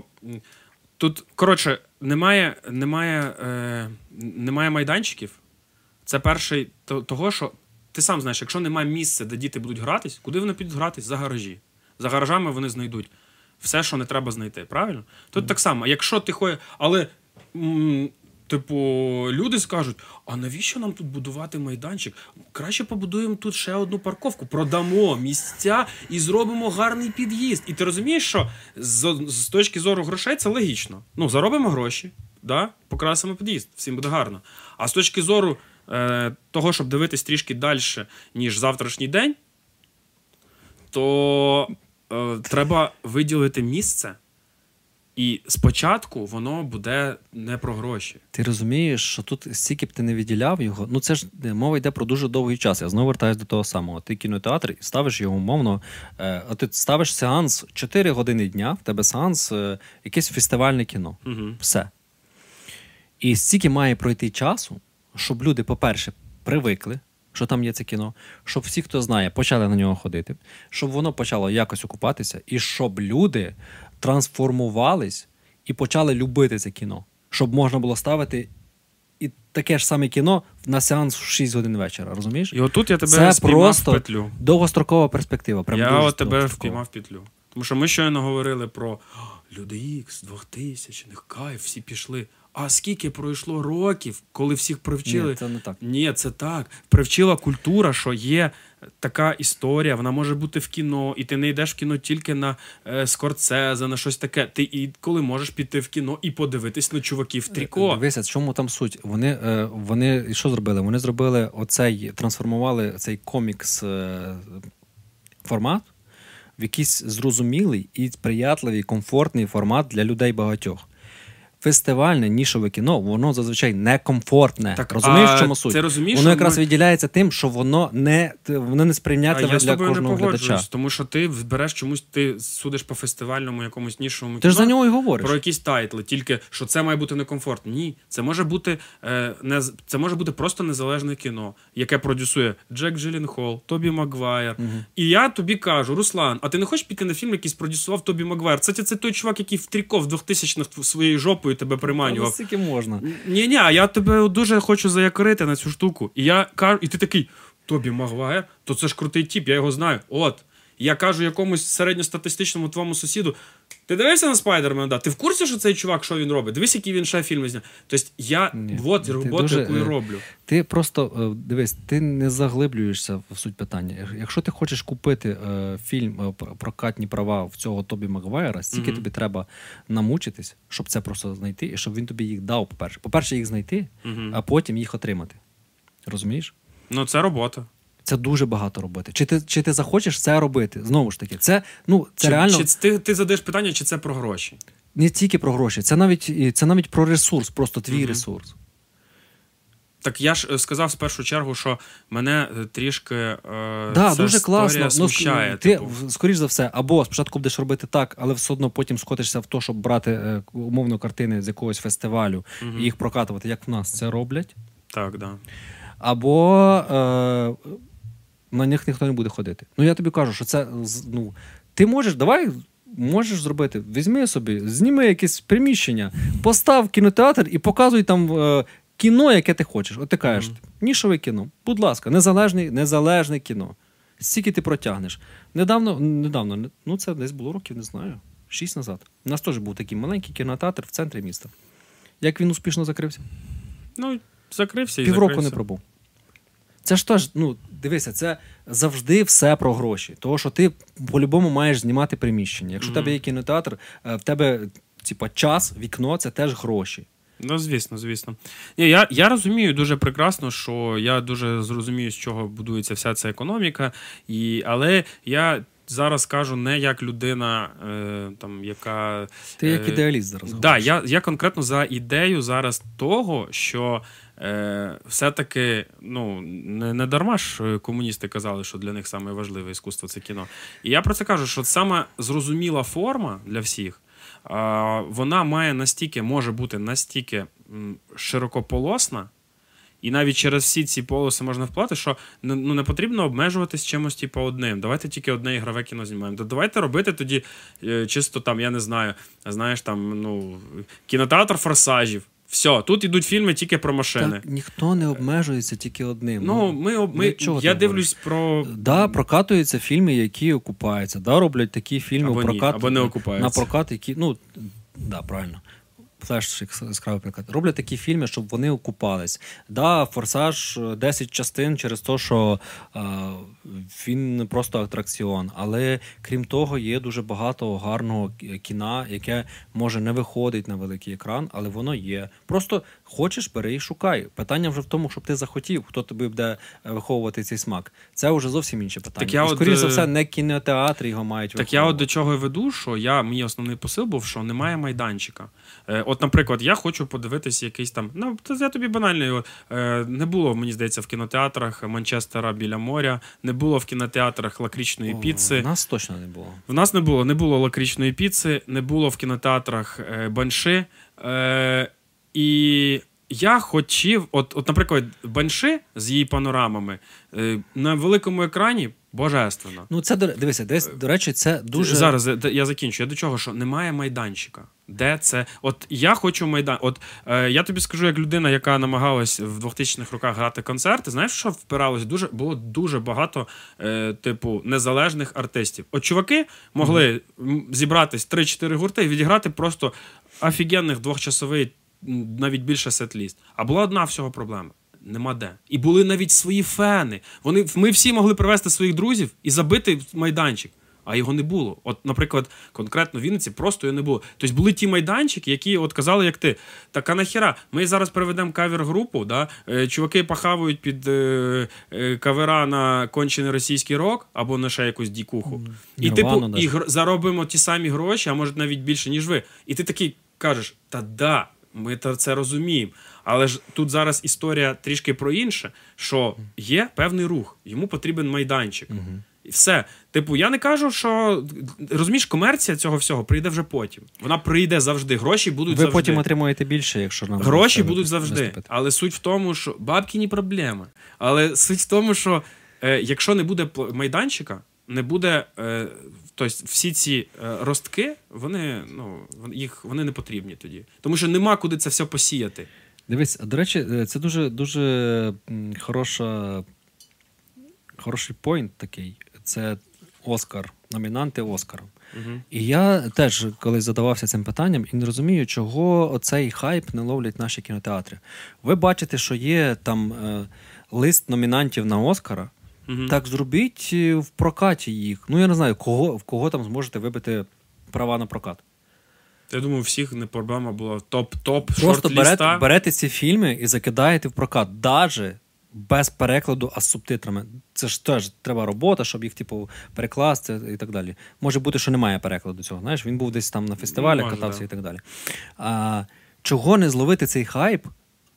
Тут, коротше, немає, немає, е, немає майданчиків. Це перший того, що ти сам знаєш, якщо немає місця, де діти будуть гратись, куди вони підуть гратись? За гаражі. За гаражами вони знайдуть все, що не треба знайти, правильно? Тут mm-hmm. так само, якщо ти ходиш... Але... Типу, люди скажуть, а навіщо нам тут будувати майданчик? Краще побудуємо тут ще одну парковку, продамо місця і зробимо гарний під'їзд. І ти розумієш, що з, з точки зору грошей це логічно. Ну, заробимо гроші, да? Покрасимо під'їзд, всім буде гарно. А з точки зору е, того, щоб дивитись трішки далі, ніж завтрашній день, то е, треба виділити місце. І спочатку воно буде не про гроші. Ти розумієш, що тут стільки б ти не виділяв його, ну це ж мова йде про дуже довгий час. Я знову вертаюся до того самого. Ти кінотеатр і ставиш його умовно, е, а ти ставиш сеанс чотири години дня, в тебе сеанс, е, якесь фестивальне кіно. Угу. Все. І стільки має пройти часу, щоб люди, по-перше, привикли, що там є це кіно, щоб всі, хто знає, почали на нього ходити, щоб воно почало якось окупатися, і щоб люди трансформувались і почали любити це кіно. Щоб можна було ставити і таке ж саме кіно на сеанс в шість годин вечора, розумієш? І отут я тебе це спіймав в петлю. Це просто довгострокова перспектива. Прям я от тебе впіймав в петлю. Тому що ми щойно говорили про Люди Ікс, двохтисячних, кайф, всі пішли. А скільки пройшло років, коли всіх привчили? Ні, це не так. Ні, це так. Привчила культура, що є така історія, вона може бути в кіно, і ти не йдеш в кіно тільки на е, Скорсезе, на щось таке. Ти і коли можеш піти в кіно і подивитись на чуваків в тріко. Дивися, в чому там суть? Вони, е, вони що зробили? Вони зробили оцей, трансформували цей комікс е, формат в якийсь зрозумілий і приятливий, комфортний формат для людей багатьох. Фестивальне, нішове кіно, воно зазвичай некомфортне. Так, розумієш, в чому суть? Це розумієш, воно якраз ми... виділяється тим, що воно не, воно не сприйнятливе для кожного не глядача. Тому що ти береш чомусь, ти судиш по фестивальному якомусь нішовому ти кіно. Ти ж за нього і говориш. Про якісь тайтли, тільки що це має бути некомфортно. Ні, це може бути, е, не, це може бути просто незалежне кіно, яке продюсує Джек Джилленхол, Тобі Магуайр. Угу. І я тобі кажу, Руслан, а ти не хочеш піти на фільм, який продюсував Тобі Магуайр? Це, це, це той чувак, який в тріко в двохтисячних своєю жопою тебе приманював. Скільки можна. Ні-ні, а я тебе дуже хочу заякорити на цю штуку. І я кажу, і ти такий, Тобі Магуайр, то це ж крутий тіп, я його знаю. От. Я кажу якомусь середньостатистичному твоєму сусіду, ти дивився на Спайдермена? Да. Ти в курсі, що цей чувак, що він робить? Дивись, які він ще фільми зняв. Тобто я, Ні, от робота, дуже, яку я роблю. Ти просто, дивись, ти не заглиблюєшся в суть питання. Якщо ти хочеш купити е, фільм, е, прокатні права в цього Тобі Магуайра, стільки mm-hmm. тобі треба намучитись, щоб це просто знайти, і щоб він тобі їх дав, по-перше. По-перше, їх знайти, mm-hmm. а потім їх отримати. Розумієш? Ну, це робота. Це дуже багато робити. Чи ти, чи ти захочеш це робити? Знову ж таки, це, ну, це чи, реально... Чи ти, ти задаєш питання, чи це про гроші? Не тільки про гроші. Це навіть, це навіть про ресурс, просто твій mm-hmm. ресурс. Так я ж сказав в першу чергу, що мене трішки е, да, ця дуже класно. смущає. Ну, ти, типу. скоріш за все, або спочатку будеш робити так, але все одно потім скотишся в те, щоб брати е, умовно картини з якогось фестивалю mm-hmm. і їх прокатувати, як в нас це роблять. Так, да. Або е, на них ніхто не буде ходити. Ну, я тобі кажу, що це, ну, ти можеш, давай, можеш зробити, візьми собі, зніми якесь приміщення, постав кінотеатр і показуй там е, кіно, яке ти хочеш. От ти кажеш, mm-hmm. нішове кіно, будь ласка, незалежне, незалежне кіно. Скільки ти протягнеш? Недавно, недавно, ну це десь було років, не знаю, шість назад. У нас теж був такий маленький кінотеатр в центрі міста. Як він успішно закрився? Ну, закрився і Півроку закрився. не пробув. Це ж теж, ну, дивися, це завжди все про гроші. Тому що ти по-любому маєш знімати приміщення. Якщо mm-hmm. в тебе є кінотеатр, в тебе, типа, час, вікно – це теж гроші. Ну, звісно, звісно. Ні, я, я розумію дуже прекрасно, що я дуже зрозумію, з чого будується вся ця економіка, і, але я зараз кажу не як людина, е, там, яка... Ти як ідеаліст зараз говориш. Так, да, я, я конкретно за ідею зараз того, що е, все-таки, ну, не, не дарма ж комуністи казали, що для них саме важливе іскусство – це кіно. І я про це кажу, що саме зрозуміла форма для всіх, вона має настільки, може бути настільки широкополосна, і навіть через всі ці полоси можна вплати, що ну, не потрібно обмежуватись чимось типу одним. Давайте тільки одне ігрове кіно знімаємо. Давайте робити тоді чисто там, я не знаю, знаєш, там, ну, кінотеатр форсажів. Все, тут ідуть фільми тільки про машини. Так, ніхто не обмежується тільки одним. Ну, ми, ми, я дивлюсь про... Да, прокатуються фільми, які окупаються. Да, роблять такі фільми або прокат... ні, або не окупаються. На прокат, які... Ну, да, правильно. Флеш яскравий приклад. Роблять такі фільми, щоб вони окупались. Да, «Форсаж» десять частин через те, що е, він просто атракціон. Але, крім того, є дуже багато гарного кіна, яке, може, не виходить на великий екран, але воно є. Просто хочеш, бери і шукай. Питання вже в тому, щоб ти захотів, хто тобі буде виховувати цей смак. Це вже зовсім інше питання. І, скоріше от, за все, не кінотеатри його мають так виховувати. Так я от до чого й веду, що я, мій основний посил був, що немає майданчика. От, наприклад, я хочу подивитися якийсь там, ну, я тобі банальний, не було, мені здається, в кінотеатрах Манчестера біля моря, не було в кінотеатрах лакричної О, піци. В нас точно не було. В нас не було, не було лакричної піци, не було в кінотеатрах Банши. І я хотів, от, от, наприклад, Банши з її панорамами на великому екрані божественно. Ну, це, дивися, десь, до речі, це дуже... Зараз я закінчу. Я до чого, що немає майданчика. Де це? От я хочу майдан. От е, я тобі скажу, як людина, яка намагалась в двохтисячних роках грати концерти, знаєш, що впиралось? Дуже, було дуже багато, е, типу, незалежних артистів. От чуваки могли mm-hmm. зібратись три-чотири гурти і відіграти просто офігенних двохчасовий, навіть більше сет-ліст. А була одна всього проблема. Нема де. І були навіть свої фени. Вони, ми всі могли привезти своїх друзів і забити майданчик. А його не було. От, наприклад, конкретно в Вінниці просто його не було. Тобто були ті майданчики, які от казали, як ти, так а нахіра, ми зараз приведемо кавер-групу, да? Чуваки похавують під е, е, кавера на кончений російський рок, або на ще якусь дікуху. Mm. І, типу, і гр... заробимо ті самі гроші, а може навіть більше, ніж ви. І ти такий кажеш, та да, ми це розуміємо. Але ж тут зараз історія трішки про інше, що є певний рух, йому потрібен майданчик. Mm-hmm. І все. Типу, я не кажу, що, розумієш, комерція цього всього прийде вже потім. Вона прийде завжди. Гроші будуть Ви завжди. Ви потім отримуєте більше, якщо нам... Гроші будуть завжди. Виступити. Але суть в тому, що... Бабки не проблема. Але суть в тому, що е, якщо не буде майданчика, не буде... Е, тобто всі ці е, ростки, вони, ну, їх, вони не потрібні тоді. Тому що нема куди це все посіяти. Дивись, до речі, це дуже, дуже хороша... Хороший пойнт такий. Це Оскар, номінанти Оскара. Угу. І я теж колись задавався цим питанням і не розумію, чого оцей хайп не ловлять наші кінотеатри. Ви бачите, що є там е, лист номінантів на Оскара, угу. Так зробіть в прокаті їх. Ну, я не знаю, кого, в кого там зможете вибити права на прокат. Я думаю, у всіх не проблема була топ-топ Просто шорт-ліста. берете, берете ці фільми і закидаєте в прокат. Даже без перекладу, а з субтитрами. Це ж теж треба робота, щоб їх, типу, перекласти і так далі. Може бути, що немає перекладу цього. Знаєш, він був десь там на фестивалях, Може, катався да. і так далі. А чого не зловити цей хайп?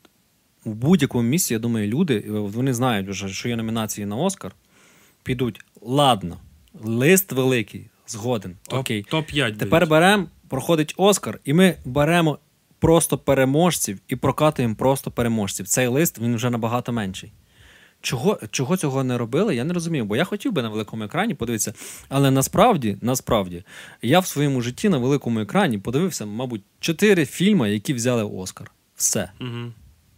В будь-якому місці, я думаю, люди, вони знають вже, що є номінації на Оскар, підуть, ладно, лист великий, згоден, топ, окей. топ п'ять Тепер беремо, проходить Оскар, і ми беремо просто переможців і прокатуємо просто переможців. Цей лист, він вже набагато менший. Чого, чого цього не робили, я не розумію, бо я хотів би на великому екрані подивитися, але насправді, насправді, я в своєму житті на великому екрані подивився, мабуть, чотири фільми, які взяли Оскар. Все. Угу.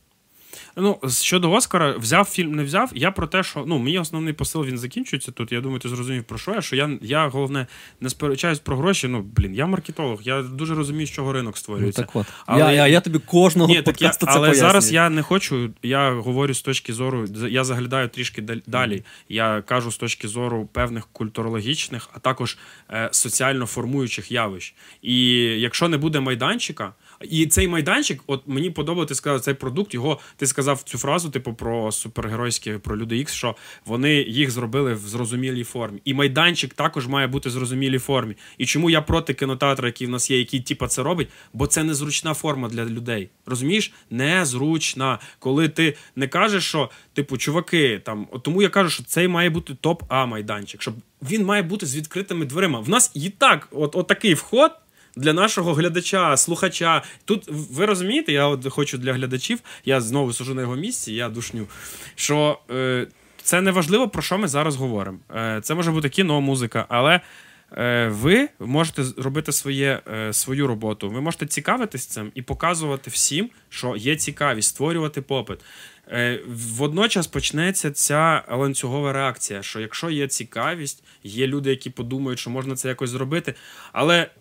Ну, щодо Оскара, взяв фільм, не взяв, я про те, що, ну, мій основний посил, він закінчується тут, я думаю, ти зрозумів, про що я, що я, я головне, не сперечаюсь про гроші, ну, блін, я маркетолог, я дуже розумію, з чого ринок створюється. Ну, так от. Але... Я, я, я тобі кожного Ні, подкасту я, це але пояснюю. зараз я не хочу, я говорю з точки зору, я заглядаю трішки далі, mm. я кажу з точки зору певних культурологічних, а також е, соціально формуючих явищ. І якщо не буде майданчика, і цей майданчик, от мені подобається, ти сказав, цей продукт, його, ти сказав цю фразу, типу, про супергеройські, про Люди Ікс, що вони їх зробили в зрозумілій формі. І майданчик також має бути в зрозумілій формі. І чому я проти кінотеатру, який в нас є, який, типу, це робить? Бо це незручна форма для людей. Розумієш? Незручна. Коли ти не кажеш, що, типу, чуваки, там, от тому я кажу, що цей має бути топ-А майданчик, щоб він має бути з відкритими дверима. В нас і так, от, от такий вход, для нашого глядача, слухача. Тут, ви розумієте, я от хочу для глядачів, я знову сижу на його місці, я душню, що е, це не важливо, про що ми зараз говоримо. Е, це може бути кіно, музика, але е, ви можете робити своє, е, свою роботу. Ви можете цікавитись цим і показувати всім, що є цікавість, створювати попит. Е, водночас почнеться ця ланцюгова реакція, що якщо є цікавість, є люди, які подумають, що можна це якось зробити, але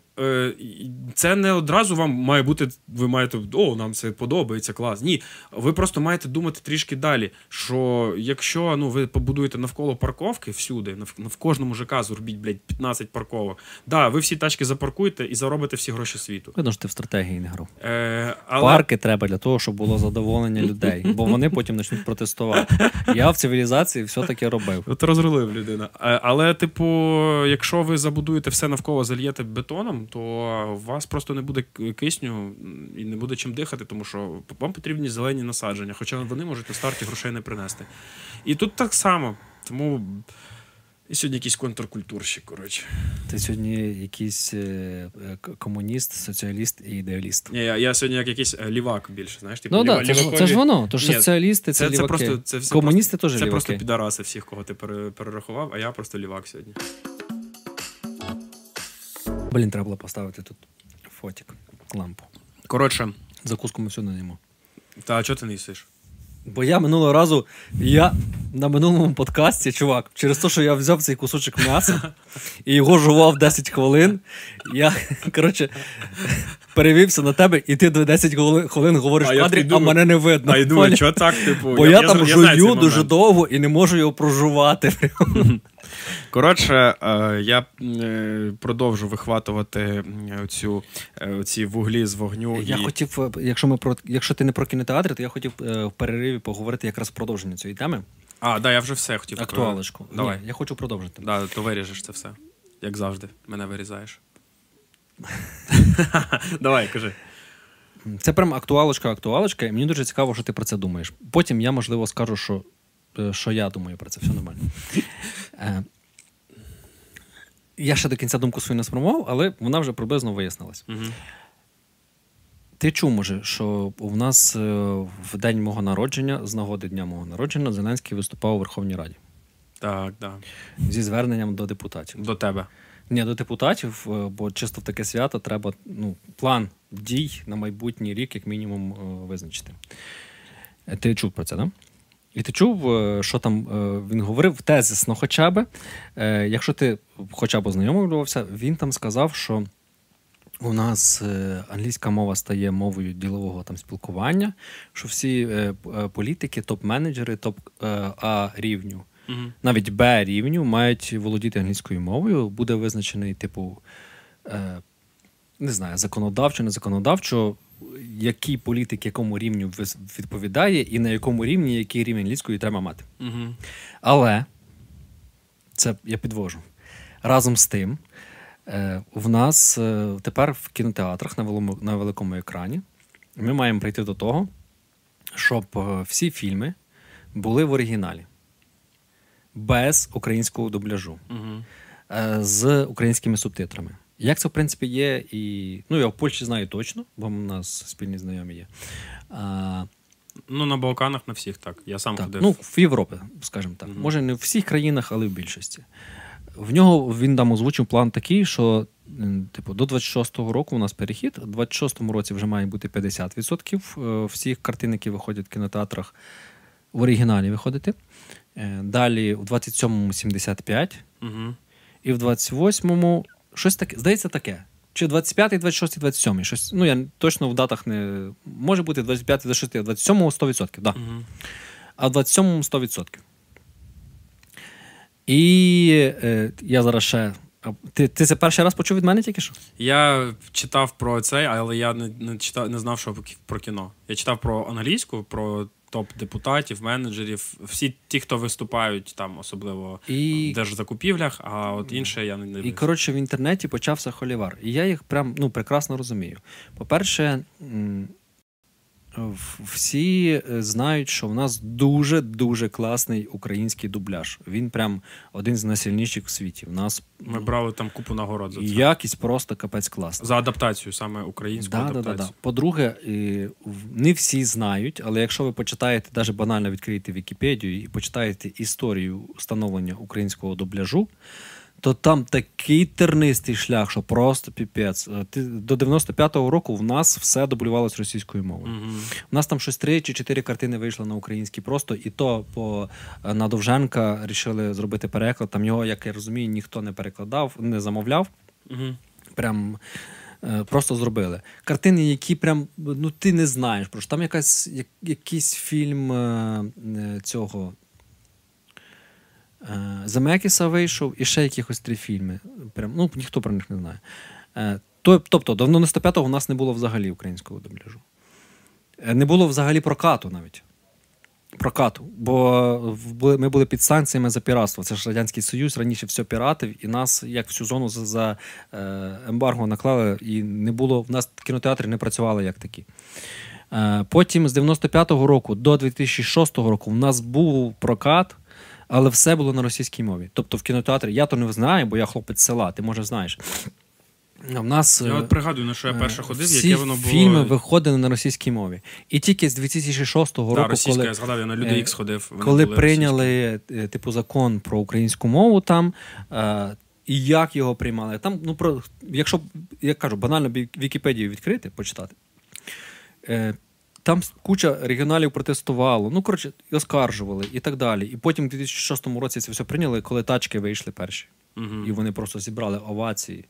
це не одразу вам має бути, ви маєте, о, нам це подобається, клас. Ні, ви просто маєте думати трішки далі, що якщо, ну, ви побудуєте навколо парковки всюди, в кожному ЖК зробіть, блядь, п'ятнадцять парковок. Да, ви всі тачки запаркуєте і заробите всі гроші світу. Видно, що ти в стратегії не грав. Е, але... Парки треба для того, щоб було задоволення людей, бо вони потім почнуть протестувати. Я в цивілізації все-таки робив. От розрулив людина. Але, типу, якщо ви забудуєте все навколо, зальєте бетоном, то у вас просто не буде кисню і не буде чим дихати, тому що вам потрібні зелені насадження, хоча вони можуть на старті грошей не принести. І тут так само. Тому і сьогодні якийсь контркультурщик, коротше. Ти сьогодні якийсь е- комуніст, соціаліст і ідеаліст. Ні, я, я сьогодні як якийсь лівак більше, знаєш, типу, ну, ліва, да, це, ж, це ж воно, то ж соціалісти, це, це ліваки. Просто, це все комуністи просто, теж це ліваки. Це просто підараси всіх, кого ти перерахував, а я просто лівак сьогодні. Блін, треба було поставити тут фотик, лампу. Коротше. Закуску ми все не їмо. Та, а чого ти не їсиш? Бо я минулого разу, я на минулому подкасті, чувак, через те, що я взяв цей кусочок м'яса і його жував десять хвилин, я, коротше, перевівся на тебе, і ти до десять хвилин говориш в кадрі, а, а мене не видно. А я думаю, що так, типу? Бо я, я, я там я жую дуже довго і не можу його прожувати. Коротше, я продовжу вихватувати цю, ці вуглі з вогню. Я і... хотів, якщо, ми про, якщо ти не про кінотеатри, то я хотів в перериві поговорити якраз продовження цієї теми. А, да, я вже все хотів. Актуалочку. Давай. Ні, я хочу продовжити. Да, то виріжеш це все, як завжди. Мене вирізаєш. Давай, кажи. Це прям актуалочка-актуалочка, і мені дуже цікаво, що ти про це думаєш. Потім я, можливо, скажу, що, що я думаю про це. Все нормально. Я ще до кінця думку свою не сформував, але вона вже приблизно вияснилась. Угу. Ти чув, може, що у нас в день мого народження, з нагоди дня мого народження, Зеленський виступав у Верховній Раді? Так, так. Зі зверненням до депутатів. До тебе. Ні, до депутатів, бо чисто в таке свято треба, ну, план дій на майбутній рік, як мінімум, визначити. Ти чув про це, так? Да? І ти чув, що там він говорив тезисно хоча б, якщо ти хоча б ознайомлювався, він там сказав, що у нас англійська мова стає мовою ділового там спілкування, що всі політики, топ-менеджери, топ-А рівню, mm-hmm. навіть Б рівню мають володіти англійською мовою, буде визначений, типу, не знаю, законодавчо, не законодавчо, який політик якому рівню відповідає і на якому рівні, який рівень англійської треба мати. Mm-hmm. Але, це я підвожу, разом з тим, в нас тепер в кінотеатрах на великому, на великому екрані ми маємо прийти до того, щоб всі фільми були в оригіналі. Без українського дубляжу. Угу. З українськими субтитрами. Як це, в принципі, є і... Ну, я в Польщі знаю точно, бо у нас спільні знайомі є. А... Ну, на Балканах, на всіх, так. Я сам так. ходив. Ну, в Європі, скажімо так. Угу. Може, не в всіх країнах, але в більшості. В нього він там озвучив план такий, що типу, до двадцять шостого року у нас перехід, у двадцять шостому році вже має бути п'ятдесят відсотків всіх картин, які виходять в кінотеатрах, в оригіналі виходити. Далі у двадцять сьомому сімдесят п'ять угу. і в двадцять восьмому щось таке, здається, таке. Чи двадцять п'ятий, двадцять шостий, двадцять сьомий. Щось, ну, я точно в датах не... Може бути двадцять п'ятий, двадцять шостий, двадцять сьомому сто відсотків, да. Угу. А в двадцять сьомому сто відсотків. І е, я зараз ще... Ти, ти це перший раз почув від мене тільки що? Я читав про це, але я не, не, читав, не знав, що про кіно. Я читав про англійську, про топ-депутатів, менеджерів, всі ті, хто виступають там, особливо і... в держзакупівлях, а от інше я не дивлюсь. І, коротше, в інтернеті почався холівар. І я їх прям, ну, прекрасно розумію. По-перше, всі знають, що в нас дуже-дуже класний український дубляж. Він прям один з найсильніших в світі. В нас Ми брали там купу нагород за це. Якість просто капець класна. За адаптацію, саме українську да, адаптацію. Да, да, да. По-друге, не всі знають, але якщо ви почитаєте, навіть банально відкриєте Вікіпедію і почитаєте історію встановлення українського дубляжу, то там такий тернистий шлях, що просто піпець. До дев'яносто п'ятого року в нас все дублювалося російською мовою. Mm-hmm. У нас там щось три чи чотири картини вийшло на українській просто, і то по на Довженка рішили зробити переклад. Там його, як я розумію, ніхто не перекладав, не замовляв. Mm-hmm. Прям е, просто зробили. Картини, які прям, ну ти не знаєш, про що. Там якась, як, якийсь фільм е, цього... Земекіса вийшов і ще якихось три фільми. Прям, ну, ніхто про них не знає. Тобто, до дев'яносто п'ятого у нас не було взагалі українського дубляжу. Не було взагалі прокату навіть. Прокату. Бо ми були під санкціями за піратство. Це ж Радянський Союз раніше все піратив, і нас, як всю зону за, за ембарго наклали, і не було, в нас кінотеатри не працювали як такі. Потім з дев'яносто п'ятого року до дві тисячі шостого року у нас був прокат, але все було на російській мові. Тобто в кінотеатрі, я то не знаю, бо я хлопець з села, ти, може, знаєш. В нас, я от пригадую, на що я перше ходив, всі яке воно було... фільми виходили на російській мові. І тільки з дві тисячі шостого року, російська, коли, я згадав, я на Люди Ікс ходив. Коли прийняли типу закон про українську мову там, е, і як його приймали. Там, ну, про, якщо, я кажу, банально Вікіпедію відкрити, почитати, е, там куча регіоналів протестувало, ну, коротше, оскаржували і так далі. І потім в дві тисячі шостому році це все прийняли, коли тачки вийшли перші. Uh-huh. І вони просто зібрали овації.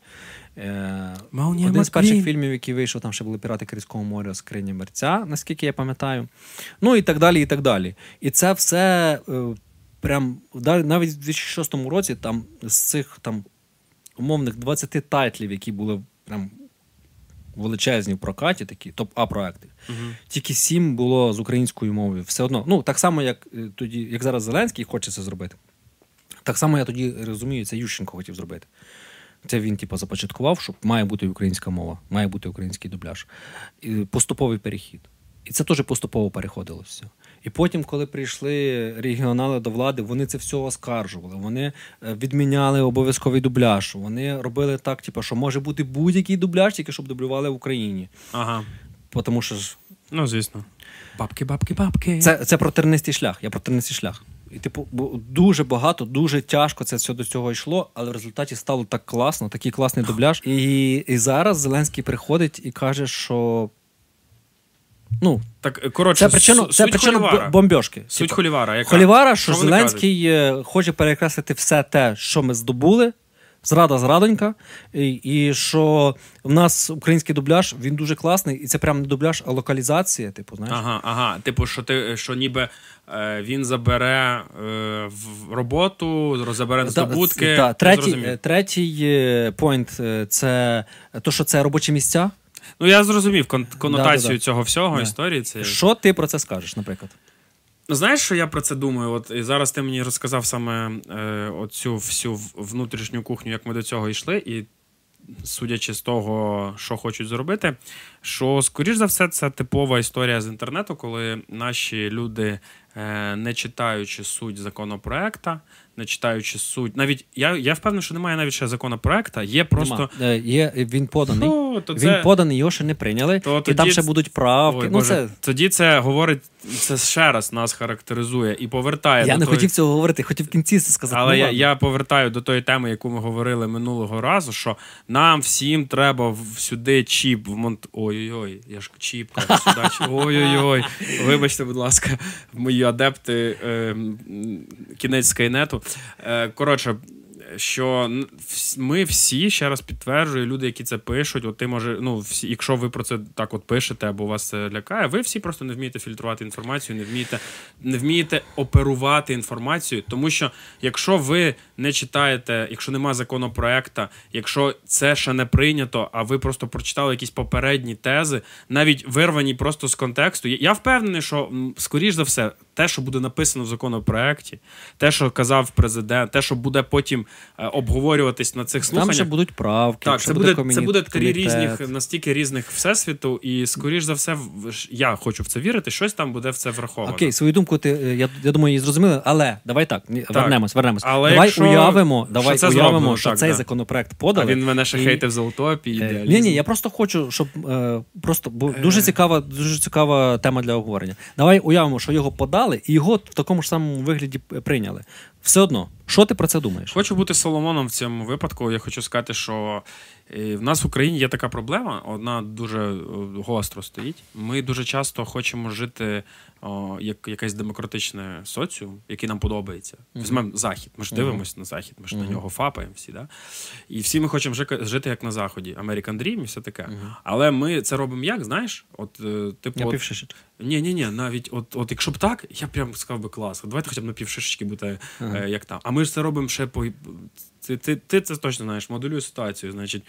Е, один з перших фільмів, який вийшов, там ще були «Пірати Карибського моря», «Скриня мерця», наскільки я пам'ятаю. Ну і так далі, і так далі. І це все е, прям, навіть в дві тисячі шостому році там з цих там умовних двадцяти тайтлів, які були прям величезні в прокаті, такі топ-А-проекти. Uh-huh. Тільки сім було з українською мовою. Все одно. Ну, так само, як тоді, як зараз Зеленський хоче це зробити. Так само я тоді розумію, це Ющенко хотів зробити. Це він, типу, започаткував, що має бути українська мова, має бути український дубляж. І поступовий перехід. І це теж поступово переходило все. І потім, коли прийшли регіонали до влади, вони це все оскаржували. Вони відміняли обов'язковий дубляж. Вони робили так, типу, що може бути будь-який дубляж, тільки щоб дублювали в Україні. Ага. Тому що ж... Ну, звісно. Бабки, бабки, бабки. Це, це про тернистий шлях. Я про тернистий шлях. І, типу, дуже багато, дуже тяжко це все до цього йшло, але в результаті стало так класно, такий класний дубляж. І, і зараз Зеленський приходить і каже, що Ну, так, коротше, це причина, суть це причина Холівара. бомбьошки. Суть Типу, Холівара. Яка? Холівара, що, що Зеленський кажуть? Хоче перекреслити все те, що ми здобули, зрада зрадонька, і, і що в нас український дубляж, він дуже класний, і це прям не дубляж, а локалізація, типу, знаєш? Ага, ага. Типу, що ти що ніби е, він забере е, в роботу, забере здобутки. Да, третій, третій пойнт – це то, що це робочі місця. Ну, я зрозумів кон- конотацію да, да, да. цього всього, да. історії. Це... Що ти про це скажеш, наприклад? Знаєш, що я про це думаю? От і зараз ти мені розказав саме е, оцю всю внутрішню кухню, як ми до цього йшли, і судячи з того, що хочуть зробити, що, скоріш за все, це типова історія з інтернету, коли наші люди, е, не читаючи суть законопроекта, не читаючи суть... Навіть, я, я впевнений, що немає навіть ще законопроекта, є просто... Нема. Є, він поданий. Ну, то він це... поданий, його ще не прийняли, то, і тоді... там ще будуть правки. Ой, ну, Боже, це... Тоді це говорить, це ще раз нас характеризує і повертає Я до не той... хотів цього говорити, хотів в кінці це сказати. Але ну, я, я повертаю до тої теми, яку ми говорили минулого разу, що нам всім треба в, сюди чіп вмонт... Ой-ой-ой, я ж чіп, кажу, сюди чіп. Ой-ой-ой. Вибачте, будь ласка, мої адепти е, кінець скайнету. Е, коротше, що ми всі, ще раз підтверджую, люди, які це пишуть, от ти може, ну, всі, якщо ви про це так от пишете, або вас це лякає, ви всі просто не вмієте фільтрувати інформацію, не вмієте, не вмієте оперувати інформацію, тому що якщо ви не читаєте, якщо нема законопроекта, якщо це ще не прийнято, а ви просто прочитали якісь попередні тези, навіть вирвані просто з контексту, я впевнений, що, скоріш за все, те, що буде написано в законопроекті, те, що казав президент, те, що буде потім обговорюватись на цих слуханнях. Там ще будуть правки. Так, це буде, буде коміні... це буде три різних, настільки різних всесвіту, і, скоріш за все, я хочу в це вірити, щось там буде в це враховано. Окей, свою думку ти, я, я думаю, її зрозуміли, але давай так, так. вернемось, вернемось. Але давай якщо... уявимо, давай що уявимо, зроблено, що так, цей да. законопроект подали. А він мене ще і... хейтив за утопії, ідеалізм. Ні, ні, я просто хочу, щоб е, просто, бо дуже цікава, дуже цікава тема для обговорення. Давай уявимо, що його подали, і його в такому ж самому вигляді прийняли. Все одно, що ти про це думаєш? Хочу бути Соломоном в цьому випадку. Я хочу сказати, що в нас в Україні є така проблема, одна дуже гостро стоїть. Ми дуже часто хочемо жити о, як якийсь демократичний соціум, який нам подобається. Uh-huh. Візьмемо Захід, ми ж дивимося uh-huh. на Захід, ми ж uh-huh. на нього фапаємо всі, да? І всі ми хочемо жити як на Заході. American Dream і все таке. Uh-huh. Але ми це робимо як, знаєш? От, типу, я от... півшишечки. Ні-ні-ні, навіть от, от якщо б так, я прям сказав би клас. Давайте хоча б на півшишечки бути uh-huh. е, як там. А ми ж це робимо ще по... Ти, ти, ти це точно знаєш, моделюю ситуацію, значить.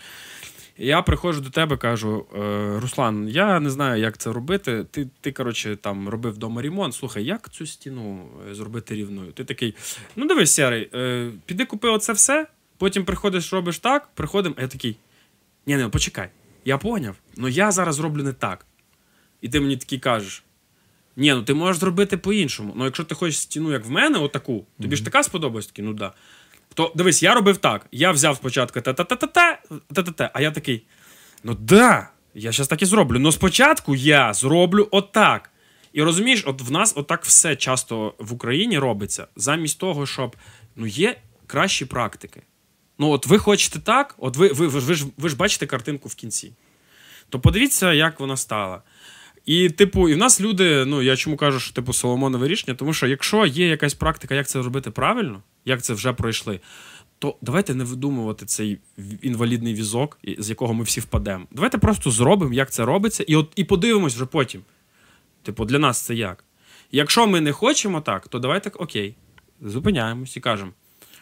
Я приходжу до тебе, кажу, Руслан, я не знаю, як це робити. Ти, ти коротше, там робив вдома ремонт. Слухай, як цю стіну зробити рівною? Ти такий, ну дивись, Сярий, піди купи оце все, потім приходиш, робиш так, приходимо, а я такий, ні, ні, почекай, я поняв, але я зараз роблю не так. І ти мені такий кажеш, ні, ну ти можеш зробити по-іншому. Ну якщо ти хочеш стіну, як в мене, отаку, тобі ж така сподобається? Такий, ну да. То, дивись, я робив так. Я взяв спочатку та-та-та-та-та, та-та-та, а я такий, ну да, я зараз так і зроблю. Но спочатку я зроблю отак. І розумієш, от в нас отак все часто в Україні робиться, замість того, щоб, ну є кращі практики. Ну от ви хочете так, от ви, ви, ви, ви, ж, ви ж бачите картинку в кінці. То подивіться, як вона стала. І, типу, і в нас люди, ну, я чому кажу, що, типу, Соломонове рішення, тому що якщо є якась практика, як це робити правильно, як це вже пройшли, то давайте не видумувати цей інвалідний візок, з якого ми всі впадемо. Давайте просто зробимо, як це робиться, і, от, і подивимось вже потім. Типу, для нас це як? Якщо ми не хочемо так, то давайте, окей, зупиняємось і кажемо,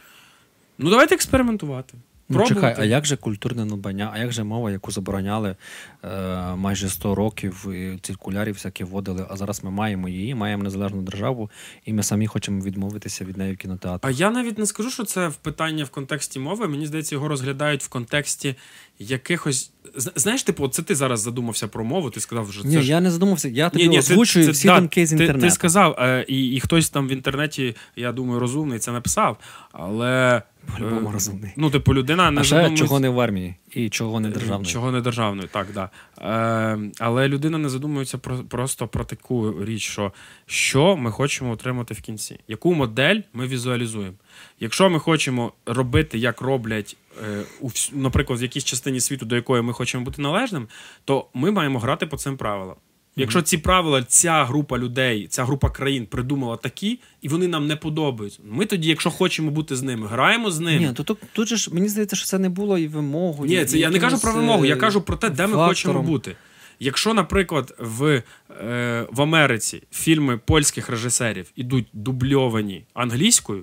ну, давайте експериментувати. Ну, чекай, а як же культурне надбання, а як же мова, яку забороняли е, майже сто років, і циркулярів всякі вводили, а зараз ми маємо її, маємо незалежну державу, і ми самі хочемо відмовитися від неї в кінотеатрі. А я навіть не скажу, що це питання в контексті мови, мені здається, його розглядають в контексті якихось... Знаєш, типу, це ти зараз задумався про мову, ти сказав, що це Ні, ж... я не задумався, я тобі ні, ні, озвучую це, всі це, думки з інтернету. Ти, ти сказав, е, і, і хтось там в інтернеті, я думаю, розумний це написав, але... По-любому розумний. Ну, типу, людина не а ще задумується... чого не в армії і чого не державної. Чого не державної, так, да. Е, але людина не задумується про, просто про таку річ, що що ми хочемо отримати в кінці. Яку модель ми візуалізуємо. Якщо ми хочемо робити, як роблять, е, у, наприклад, в якійсь частині світу, до якої ми хочемо бути належним, то ми маємо грати по цим правилам. Якщо ці правила, ця група людей, ця група країн придумала такі, і вони нам не подобаються, ми тоді, якщо хочемо бути з ними, граємо з ними. Ні, то, то тут же ж, мені здається, що це не було і вимогою. Ні, це я не кажу про вимогу, я кажу про те, де фактором. ми хочемо бути. Якщо, наприклад, в, е, в Америці фільми польських режисерів ідуть дубльовані англійською,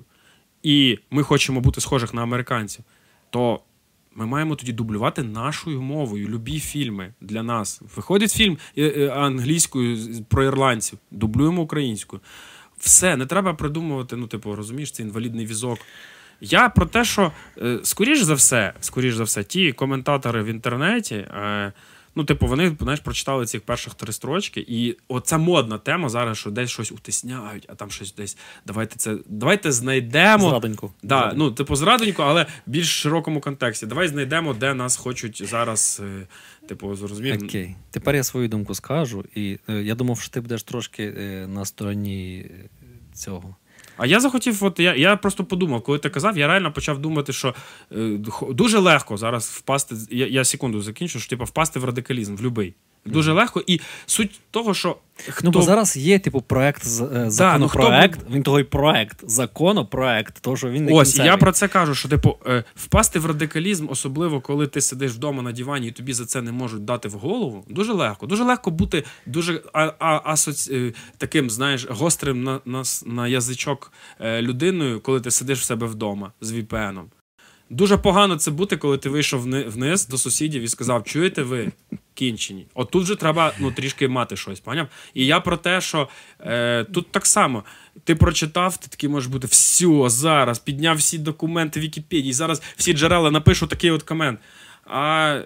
і ми хочемо бути схожих на американців, то ми маємо тоді дублювати нашою мовою любі фільми для нас. Виходить фільм англійською про ірландців, дублюємо українською. Все, не треба придумувати, ну, типу, розумієш, це інвалідний візок. Я про те, що, скоріш за все, скоріш за все, ті коментатори в інтернеті, ну, типу, вони, знаєш, прочитали ці перших три строчки, і оця модна тема зараз, що десь щось утисняють, а там щось десь, давайте це, давайте знайдемо. Зрадоньку. Да, Зрадоньку. Ну, типу, зрадоньку, але в більш широкому контексті. Давай знайдемо, де нас хочуть зараз, типу, зрозуміти. Окей. Тепер я свою думку скажу, і е, я думав, що ти будеш трошки е, на стороні цього. А я захотів, от я, я просто подумав, коли ти казав, я реально почав думати, що е, дуже легко зараз впасти, я, я секунду закінчу, що типу, впасти в радикалізм, в любий. Дуже mm-hmm. легко. І суть того, що хто... Ну, бо зараз є, типу, проект, е, законопроект, да, ну, він того й проект, законопроект, того, що він не Ось, кінцевий. Я про це кажу, що, типу, е, впасти в радикалізм, особливо, коли ти сидиш вдома на дивані і тобі за це не можуть дати в голову, дуже легко. Дуже легко бути дуже а, а, асоці... е, таким, знаєш, гострим на, на, на язичок е, людиною, коли ти сидиш в себе вдома з ві пі ен-ом. Дуже погано це бути, коли ти вийшов вниз до сусідів і сказав, чуєте ви, кінчені. От тут же треба, ну, трішки мати щось, поняв? І я про те, що е, тут так само, ти прочитав, ти такий можеш бути, все, зараз, підняв всі документи в Вікіпедії, зараз всі джерела напишу такий от комент. А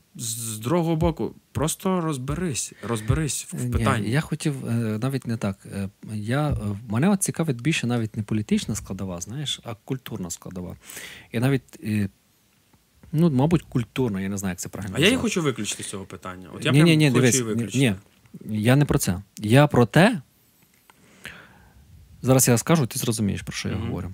з другого боку, просто розберись, розберись в питанні. Ні, я хотів навіть не так. Я, мене от цікавить більше навіть не політична складова, знаєш, а культурна складова. І навіть, ну, мабуть, культурна, я не знаю, як це правильно А назвати. я і хочу виключити з цього питання. От я ні, прям ні, ні, хочу дивись, і виключити. Ні, я не про це. Я про те, зараз я скажу, ти зрозумієш, про що mm-hmm. я говорю.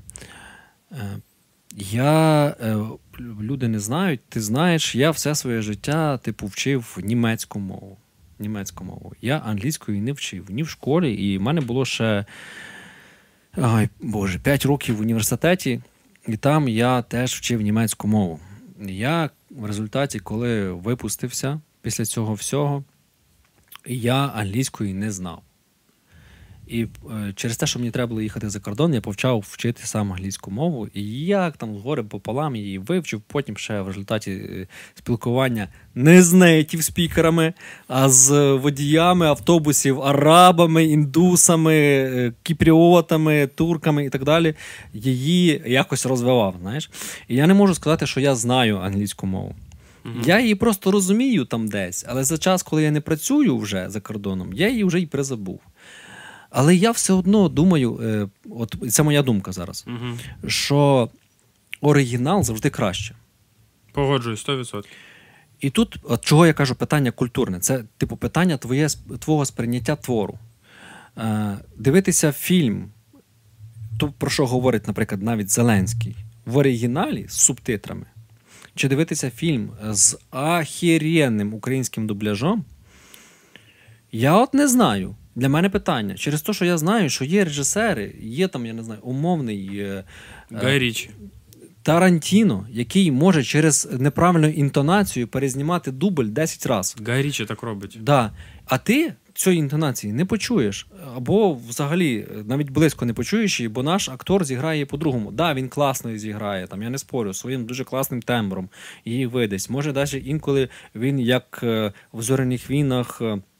Я, люди не знають, ти знаєш, я все своє життя, типу, вчив німецьку мову. Німецьку мову. Я англійською не вчив, ні в школі, і в мене було ще, ай, боже, п'ять років в університеті, і там я теж вчив німецьку мову. Я в результаті, коли випустився після цього всього, я англійської не знав. І е, через те, що мені треба було їхати за кордон, я почав вчити сам англійську мову. І як там згорем пополам її вивчив, потім ще в результаті е, спілкування не з нейтів-спікерами, а з водіями автобусів, арабами, індусами, е, кіпріотами, турками і так далі, її якось розвивав, знаєш. І я не можу сказати, що я знаю англійську мову. Mm-hmm. Я її просто розумію там десь, але за час, коли я не працюю вже за кордоном, я її вже й призабув. Але я все одно думаю, е, от це моя думка зараз, угу. що оригінал завжди краще. Погоджуюсь, сто відсотків. І тут, от чого я кажу, питання культурне. Це, типу, питання твоє, твого сприйняття твору. Е, дивитися фільм, то, про що говорить, наприклад, навіть Зеленський, в оригіналі з субтитрами, чи дивитися фільм з ахіренним українським дубляжом, я от не знаю. Для мене питання. Через те, що я знаю, що є режисери, є там, я не знаю, умовний е, Гай Річі. Тарантіно, який може через неправильну інтонацію перезнімати дубль десять разів. Гай Річі так робить. Да. А ти цієї інтонації не почуєш. Або взагалі навіть близько не почуєш її, бо наш актор зіграє по-другому. Да, він класно зіграє, там, я не спорю, своїм дуже класним тембром її видасть. Може, навіть інколи він, як в «Зоряних війнах»,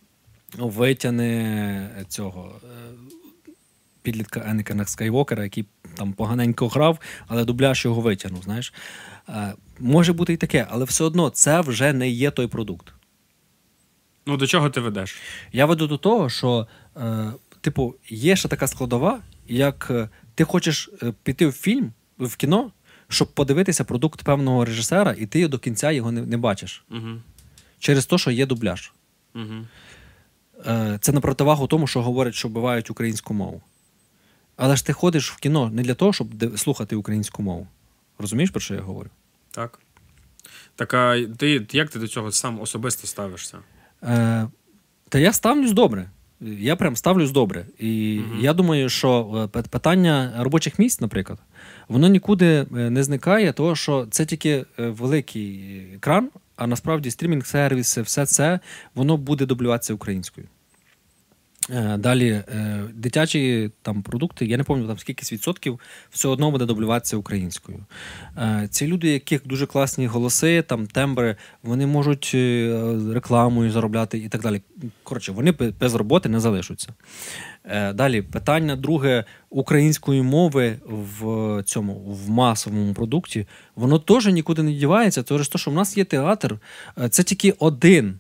витягне цього підлітка Енакена Скайуокера, який там поганенько грав, але дубляж його витягнув, знаєш. Може бути і таке, але все одно це вже не є той продукт. Ну, до чого ти ведеш? Я веду до того, що, е, типу, є ще така складова, як е, ти хочеш піти в фільм, в кіно, щоб подивитися продукт певного режисера, і ти до кінця його не, не бачиш. Угу. Через те, що є дубляж. Угу. Це на противагу тому, що говорять, що вбивають українську мову. Але ж ти ходиш в кіно не для того, щоб слухати українську мову. Розумієш, про що я говорю? Так. Так, а ти, як ти до цього сам особисто ставишся? Е, Та я ставлюсь добре. Я прям ставлюсь добре. І mm-hmm. я думаю, що питання робочих місць, наприклад, воно нікуди не зникає, тому що це тільки великий екран, а насправді стрімінг-сервіси, все це, воно буде дублюватися українською. Далі, дитячі там продукти, я не пам'ятаю, там скількись відсотків, все одно буде дублюватися українською. Ці люди, яких дуже класні голоси, там тембри, вони можуть рекламою заробляти і так далі. Коротше, вони без роботи не залишаться. Далі, питання друге, української мови в цьому, в масовому продукті, воно теж нікуди не дівається, тому що в нас є театр, це тільки один.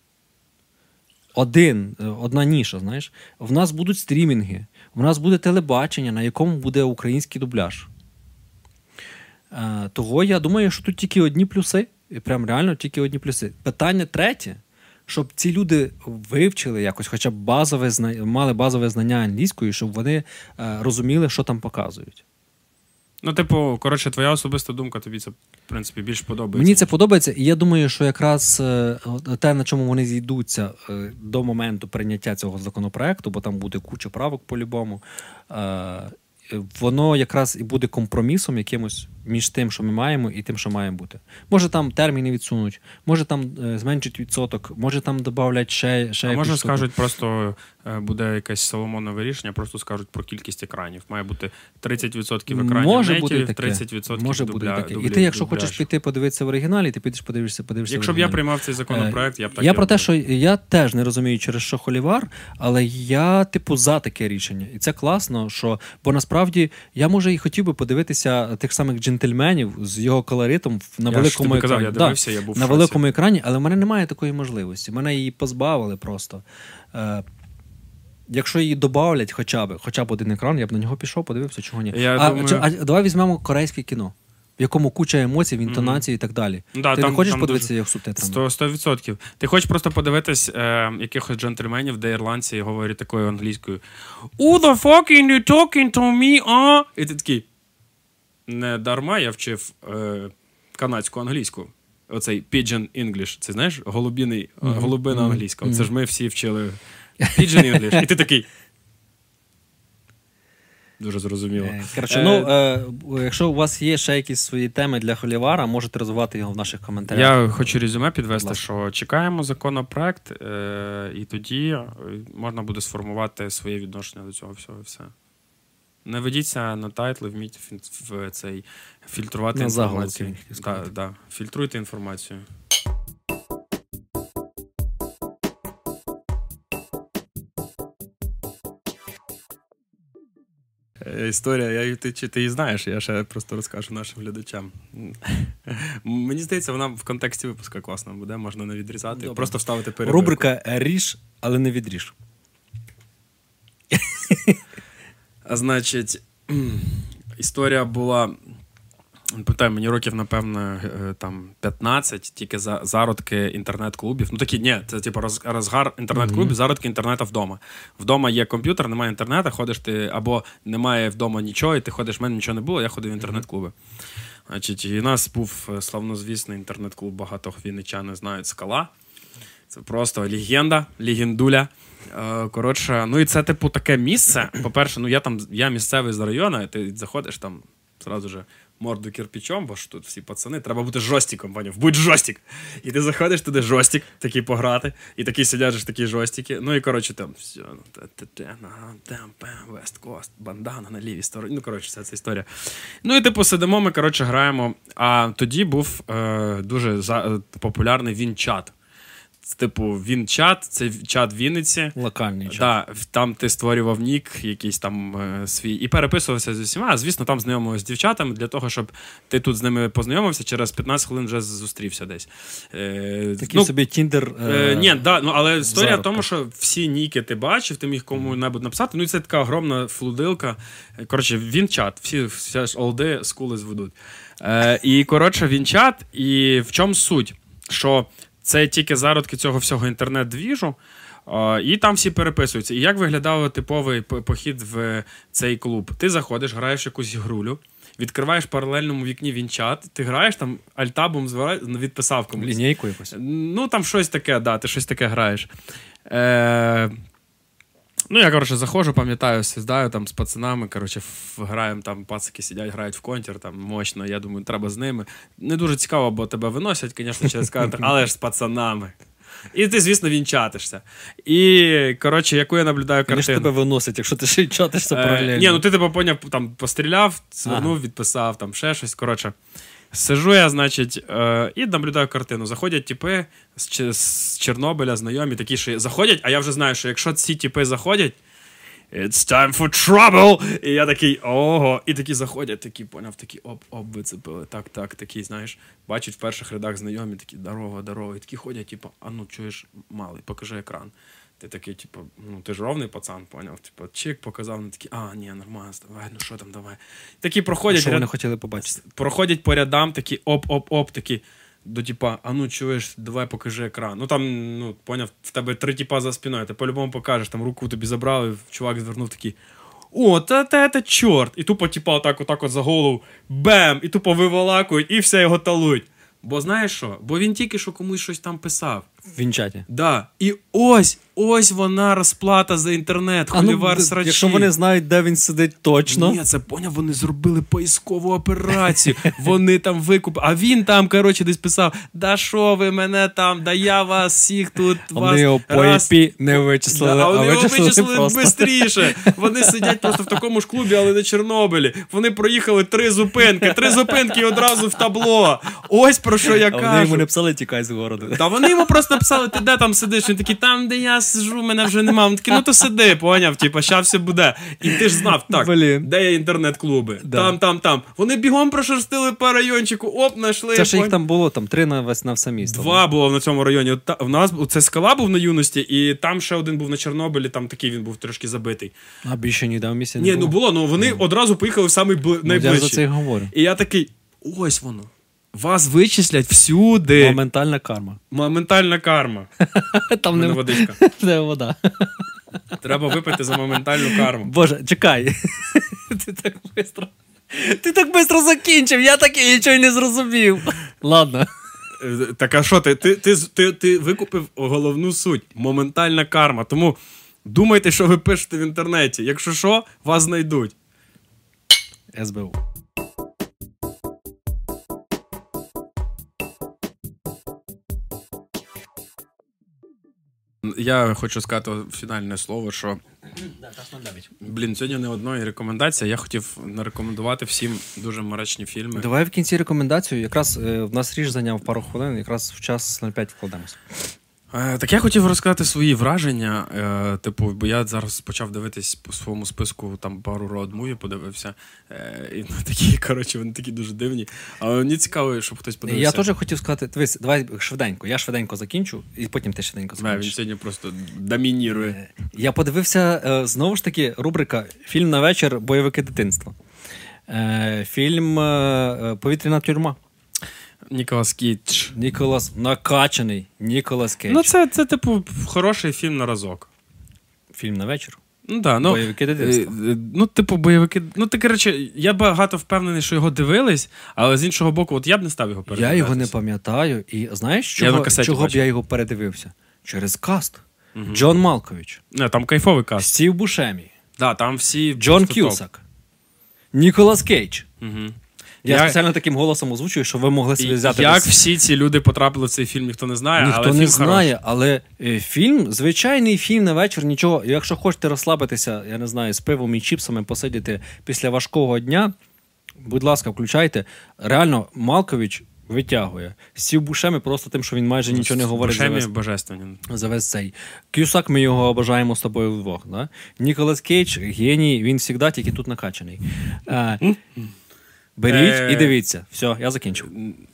Один, одна ніша, знаєш. В нас будуть стрімінги, в нас буде телебачення, на якому буде український дубляж. Е, того я думаю, що тут тільки одні плюси. Прям реально тільки одні плюси. Питання третє, щоб ці люди вивчили якось, хоча б базове знання, мали базове знання англійської, щоб вони е, розуміли, що там показують. Ну, типу, коротше, твоя особиста думка, тобі це, в принципі, більш подобається. Мені це подобається, і я думаю, що якраз те, на чому вони зійдуться до моменту прийняття цього законопроекту, бо там буде куча правок по-любому, воно якраз і буде компромісом якимось між тим, що ми маємо, і тим, що має бути. Може там терміни відсунуть, може там зменшить відсоток, може там додавлять ще, ще а може штуку. Скажуть, просто буде якесь Соломонове рішення, просто скажуть про кількість екранів. Має бути тридцять відсотків екранів може нейтів, тридцять відсотків може дубля, бути таке. дублі, І ти, якщо дубляж. хочеш піти подивитися в оригіналі, ти підеш подивишся, подивишся Якщо в б я оригіналі. приймав цей законопроект, я б так Я і про те, робив. що я теж не розумію, через що холівар, але я, типу, за таке рішення. І це класно, що, бо насправді я, може, і хотів би подивитися тих самих джентльменів з його колоритом на я великому ж тобі екрані. казав, я дивився, да, я був на в великому екрані, але в мене немає такої можливості. Мене її позбавили просто. Е, Якщо її добавлять хоча б, хоча б один екран, я б на нього пішов, подивився, чого ні. Я а, думаю... чи, а давай візьмемо корейське кіно, в якому куча емоцій, в інтонації mm-hmm. і так далі. Да, ти там, не хочеш там подивитися дуже... як субтитрами? сто відсотків. Ти хочеш просто подивитись е, якихось джентльменів, де ірландці говорять такою англійською «Who the fuck are you talking to me, а?» І ти такий не дарма я вчив е, канадську англійську. Оцей Pigeon English. Це, знаєш, голубіний, mm-hmm. голубина mm-hmm. англійська. Це mm-hmm. ж ми всі вчили Pigeon English. І ти такий дуже зрозуміло. Коротше, е... ну, е, якщо у вас є ще якісь свої теми для холівара, можете розвивати його в наших коментарях. Я хочу резюме підвести, що чекаємо законопроект, е, і тоді можна буде сформувати своє відношення до цього всього і все. Не ведіться на тайтли, вміть в цей фільтрувати на інформацію. Да, да. Фільтруйте інформацію. Історія, я, ти, ти її знаєш, я ще просто розкажу нашим глядачам. Мені здається, вона в контексті випуску класно буде, можна не відрізати, добре. Просто вставити перебивку. Рубрика «Ріж, але не відріж». А значить, історія була, не пам'ятаю, мені років, напевно, там п'ятнадцять, тільки за зародки інтернет-клубів. Ну такі, ні, це типу розгар інтернет-клубів, mm-hmm. зародки інтернету вдома. Вдома є комп'ютер, немає інтернету, ходиш ти, або немає вдома нічого, і ти ходиш, в мене нічого не було, я ходив в інтернет-клуби. Значить, і у нас був славнозвісний інтернет-клуб, багато вінничани знають, «Скала». Це просто легенда, легендуля. Коротше, ну і це, типу, таке місце. По-перше, ну я там, я місцевий з району, і ти заходиш там, зразу же морду кирпичом, бо ж тут всі пацани, треба бути жостиком, поняв, будь жостик. І ти заходиш туди жостик, такий пограти, і такі сидять ж такі жостики. Ну і, коротше, там, все, West Coast, бандана на лівій стороні, ну, коротше, вся ця історія. Ну і, типу, сидимо, ми, коротше, граємо, а тоді був е, дуже за, популярний Вінчат. Типу, він чат, це чат Вінниці. Локальний чат. Да, там ти створював нік, якийсь там е, свій, і переписувався з усіма. А, звісно, там знайомився з дівчатами, для того, щоб ти тут з ними познайомився, через п'ятнадцять хвилин вже зустрівся десь. Е, Такий ну, собі тіндер. Е, ні, да, ну, але історія зародка. В тому, що всі ніки ти бачив, ти міг кому-небудь написати. Ну і це така огромна флудилка. Коротше, він чат, всі, всі ж олди скули зведуть. Е, і, коротше, він чат, і в чому суть? Що це тільки зародки цього всього інтернет-двіжу, і там всі переписуються. І як виглядав типовий похід в цей клуб? Ти заходиш, граєш якусь грулю, відкриваєш в паралельному вікні Вінчат, ти граєш там, альтабом відписав комусь. Лінійку якусь. Ну, там щось таке, да, ти щось таке граєш. Е... Ну, я, коротше, заходжу, пам'ятаю, сідаю там з пацанами, коротше, граємо, там пацики сидять, грають в контір, там мощно, я думаю, треба з ними. Не дуже цікаво, бо тебе виносять, звісно, через кадр, але ж з пацанами. І ти, звісно, вінчатишся. І, коротше, яку я наблюдаю картину. Вони ж тебе виносять, якщо ти ще й чатишся паралельно. Е, ні, ну ти тебе поняв, там постріляв, звернув, ага. відписав, там ще щось, коротше. Сижу я, значить, е, і наблюдаю картину. Заходять типи з, з Чорнобиля, знайомі, такі, що заходять, а я вже знаю, що якщо ці типи заходять, it's time for trouble! І я такий, ого, і такі заходять, такі, поняв, такі, оп-оп, вицепили, так, так, такі, знаєш, бачать в перших рядах знайомі, такі, здорово, здорово, і такі ходять, типу, а ну, чуєш, малий, покажи екран. Ти такий, типу, ну, ти ж ровний пацан, поняв, типу, чик показав, вони такі, а, ні, нормально, давай, ну що там, давай. Такі проходять. А що ряд... вони хотіли побачити? Проходять по рядам, такі, оп-оп-оп, такі, до типа, а ну, чуєш, давай покажи екран. Ну, там, ну, поняв, в тебе три типа за спиною, ти по-любому покажеш, там руку тобі забрали, чувак звернув такий, о, та та це чорт. І тупо, типа, отак, отак от за голову, бем, і тупо виволакують, і все його талують. Бо знаєш що? Бо він тільки що комусь щось там писав. В Вінчаті. Да. І ось, ось вона розплата за інтернет, холівар ну, срачі. Якщо вони знають, де він сидить точно. Ні, це поняв, вони зробили поискову операцію. Вони там викупили. А він там, коротше, десь писав, да що ви мене там, да я вас всіх тут, вас... Вони його по ай пі не вичислили, да, а вони вичислили його вичислили просто. бистріше. Вони сидять просто в такому ж клубі, але на Чорнобилі. Вони проїхали три зупинки, три зупинки і одразу в табло. Ось про що я а кажу. Вони йому не писали, тікай з городу. Та вони йому просто написали, ти де там сидиш? Він такий, там, де я сиджу, мене вже немає. Він такий, ну то сиди, поняв, типа, щас все буде. І ти ж знав, так, Блін. де є інтернет-клуби? Да. Там, там, там. Вони бігом прошерстили по райончику, оп, знайшли. Це ж їх там було, там три на, весь, на все місто. Два було на цьому районі. От, та, в нас, це Скала був на юності, і там ще один був на Чорнобилі, там такий він був трошки забитий. А більше ніде в місті не Ні, було? ну було, ну вони mm. одразу поїхали в самий бли... ну, найближчий. Я за це і говорю. І я такий, ось воно. Вас вичислять всюди. Моментальна карма. Моментальна карма. Там не водичка. Це вода. Треба випити за моментальну карму. Боже, чекай. Ти так швидко. Ти так швидко закінчив, я так і нічого не зрозумів. Ладно. Так а що ти? Ти, ти, ти, ти викупив головну суть. Моментальна карма. Тому думайте, що ви пишете в інтернеті. Якщо що, вас знайдуть. ес бе у. Я хочу сказати фінальне слово, що блін, сьогодні не одної рекомендації. Я хотів нарекомендувати всім дуже мрачні фільми. Давай в кінці рекомендацію. Якраз е, в нас ріж зайняв пару хвилин, якраз в час нуль п'ять вкладемося. Е, так я хотів розказати свої враження. Е, типу, бо я зараз почав дивитись по своєму списку, там пару роуд-муві подивився. Е, і ну, такі, коротше, вони такі дуже дивні. Але мені цікаво, щоб хтось подивився. Я теж хотів сказати, дивись, давай швиденько. Я швиденько закінчу, і потім ти швиденько закінчиш. Не, він сьогодні просто домінірує. Я подивився, е, знову ж таки, рубрика «Фільм на вечір. Бойовики дитинства». Е, фільм е, «Повітряна тюрма». Ніколас Кейдж. Ніколас, накачаний Ніколас Кейдж. Ну, це, це, типу, хороший фільм на разок. Фільм на вечір? Ну, да, ну, бойовики дитинства. Е, ну, типу, бойовики... Ну, таке речі, я багато впевнений, що його дивились, але з іншого боку, от я б не став його передивитися. Я його не пам'ятаю, і знаєш, чого, чого б я його передивився? Через каст. Угу. Джон Малкович. Не, там кайфовий каст. Стів Бушемі. Да, там всі... Джон К'юсак. Ніколас Кейдж. Угу. Я, я спеціально таким голосом озвучую, щоб ви могли собі взяти... Як десь... всі ці люди потрапили в цей фільм, ніхто не знає, ніхто але фільм не знає, хороший. Але е, фільм, звичайний фільм на вечір, нічого. Якщо хочете розслабитися, я не знаю, з пивом і чіпсами посидіти після важкого дня, будь ласка, включайте. Реально, Малкович витягує. Стів Бушемі просто тим, що він майже нічого не говорить. Бушемі божественний. За весь цей. К'юсак, ми його обожаємо з тобою вдвох. Да? Ніколас Кейдж, геній, він завжди тільки тут накачаний. А, беріть і дивіться. Все, я закінчив.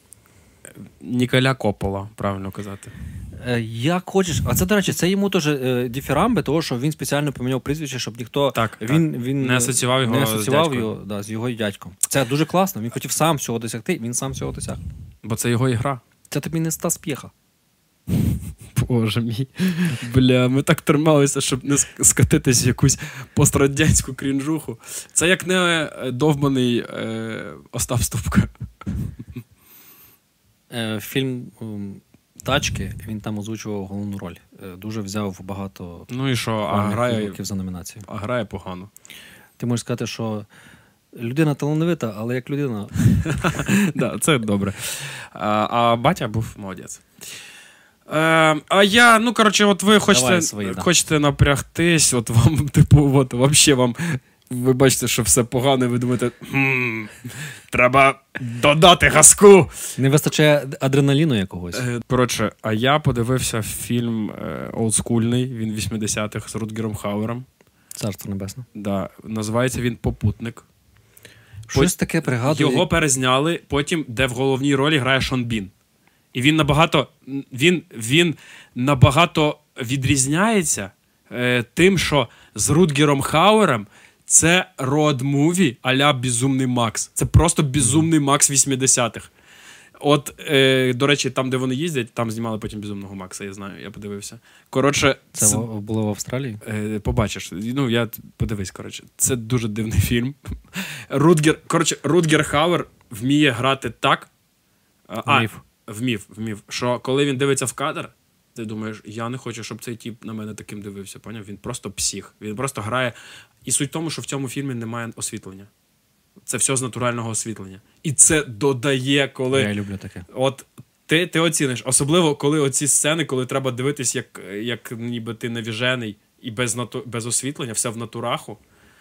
Ніколя Коппола, правильно казати. Як хочеш. А це, до речі, це йому теж е, діфірамби, того, що він спеціально поміняв прізвище, щоб ніхто так, він, так. Він не асоціював його, не асоціював з, його да, з його дядьком. Це дуже класно. Він хотів сам всього досягти, він сам всього досяг. Бо це його ігра. Це тобі не Стас П'єха. Боже мій. Бля, ми так трималися, щоб не скатитись в якусь пострадянську крінжуху. Це як не довбаний е, Остап Ступка. Е, фільм «Тачки», він там озвучував головну роль. Е, дуже взяв багато ну і що, а грає, за номінацію. А грає погано. Ти можеш сказати, що людина талановита, але як людина... Да, це добре. А, а батя був молодець. Е, а я, ну, коротше, от ви хочете, свої, да. хочете напрягтись, от вам, типу, от, вообще вам, ви бачите, що все погано, і ви думаєте, хм, треба додати газку. Не вистачає адреналіну якогось. Е, коротше, а я подивився фільм е, олдскульний, він вісімдесятих, з Рутгером Хауером. Царство небесне. Да, називається він «Попутник». Щось таке пригадує. Його перезняли, потім, де в головній ролі грає Шон Бін. І він набагато, він, він набагато відрізняється е, тим, що з Рутгером Хауером це род-муві а-ля «Безумний Макс». Це просто «Безумний Макс» вісімдесятих. От, е, до речі, там, де вони їздять, там знімали потім «Безумного Макса», я знаю, я подивився. Коротше, це, це було в Австралії? Е, побачиш. Ну, я подивись, коротше. Це дуже дивний фільм. Рутгер, коротше, Рутгер Хауер вміє грати так. А, вмів. Вмів, вмів. Що коли він дивиться в кадр, ти думаєш, я не хочу, щоб цей тіп на мене таким дивився, поняв? Він просто псих. Він просто грає. І суть в тому, що в цьому фільмі немає освітлення. Це все з натурального освітлення. І це додає, коли... Я люблю таке. От ти, ти оціниш. Особливо, коли оці сцени, коли треба дивитись, як, як ніби ти навіжений і без, нату... без освітлення, все в натураху.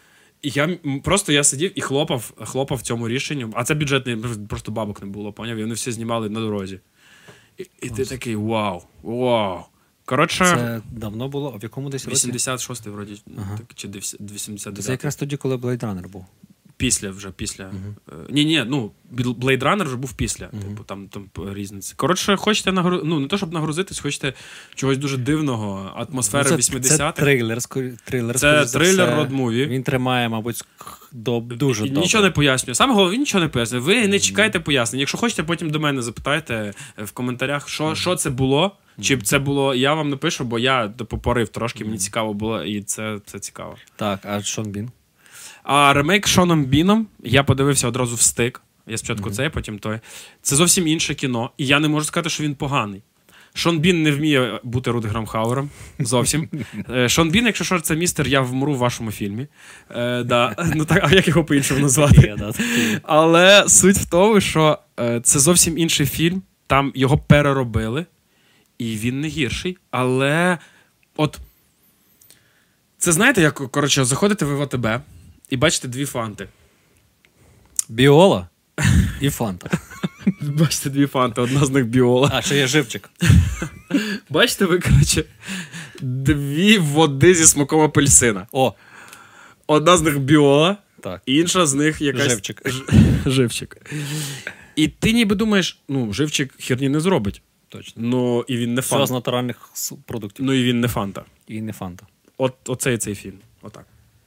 І я просто я сидів і хлопав, хлопав цьому рішенню. А це бюджетний, просто бабок не було, поняв? І вони всі знімали на дорозі. І, і ти такий, вау, вау. Коротше... Це давно було? В якому десь році? вісімдесят шостий, вроді, ага. так, чи вісімдесят дев'ятий. Це якраз тоді, коли Blade Runner був. Після вже, після. Uh-huh. Ні-ні, ну, Blade Runner вже був після. Uh-huh. Типу, там, там різниці. Коротше, хочете нагрузитись, ну, не то, щоб нагрузитись, хочете чогось дуже дивного, атмосфери ну, вісімдесятих. Це трилер, трилер, це трилер род-муві. Він тримає, мабуть, доб, дуже добре. Нічого не пояснює. Саме головне, він нічого не пояснює. Ви mm-hmm. не чекайте пояснень. Якщо хочете, потім до мене запитайте в коментарях, що, mm-hmm. що це було. Mm-hmm. Чи це було, я вам напишу, бо я попорив трошки, mm-hmm. мені цікаво було, і це, це цікаво. Так, а Шон Бін? А ремейк з Шоном Біном я подивився одразу в стик. Я спочатку mm-hmm. цей, потім той. Це зовсім інше кіно. І я не можу сказати, що він поганий. Шон Бін не вміє бути Рутгером Хауером. Зовсім. Шон Бін, якщо що, це містер «Я вмру» в вашому фільмі. Е, да. Ну, так, а як його по-іншому назвати? Але суть в тому, що е, це зовсім інший фільм. Там його переробили. І він не гірший. Але от це знаєте, як, коротше, заходите ви в АТБ і бачите дві фанти. Біола і фанта. Бачите дві фанти, одна з них біола. А, ще є живчик. Бачите ви, коротше, дві води зі смаком апельсина. О! Одна з них біола, так. Інша з них якась... Живчик. Ж... Живчик. І ти ніби думаєш, ну, живчик херні не зробить. Точно. Ну, і він не фанта. Все з натуральних продуктів. Ну, і він не фанта. І не фанта. От, оцей цей фільм. Отак.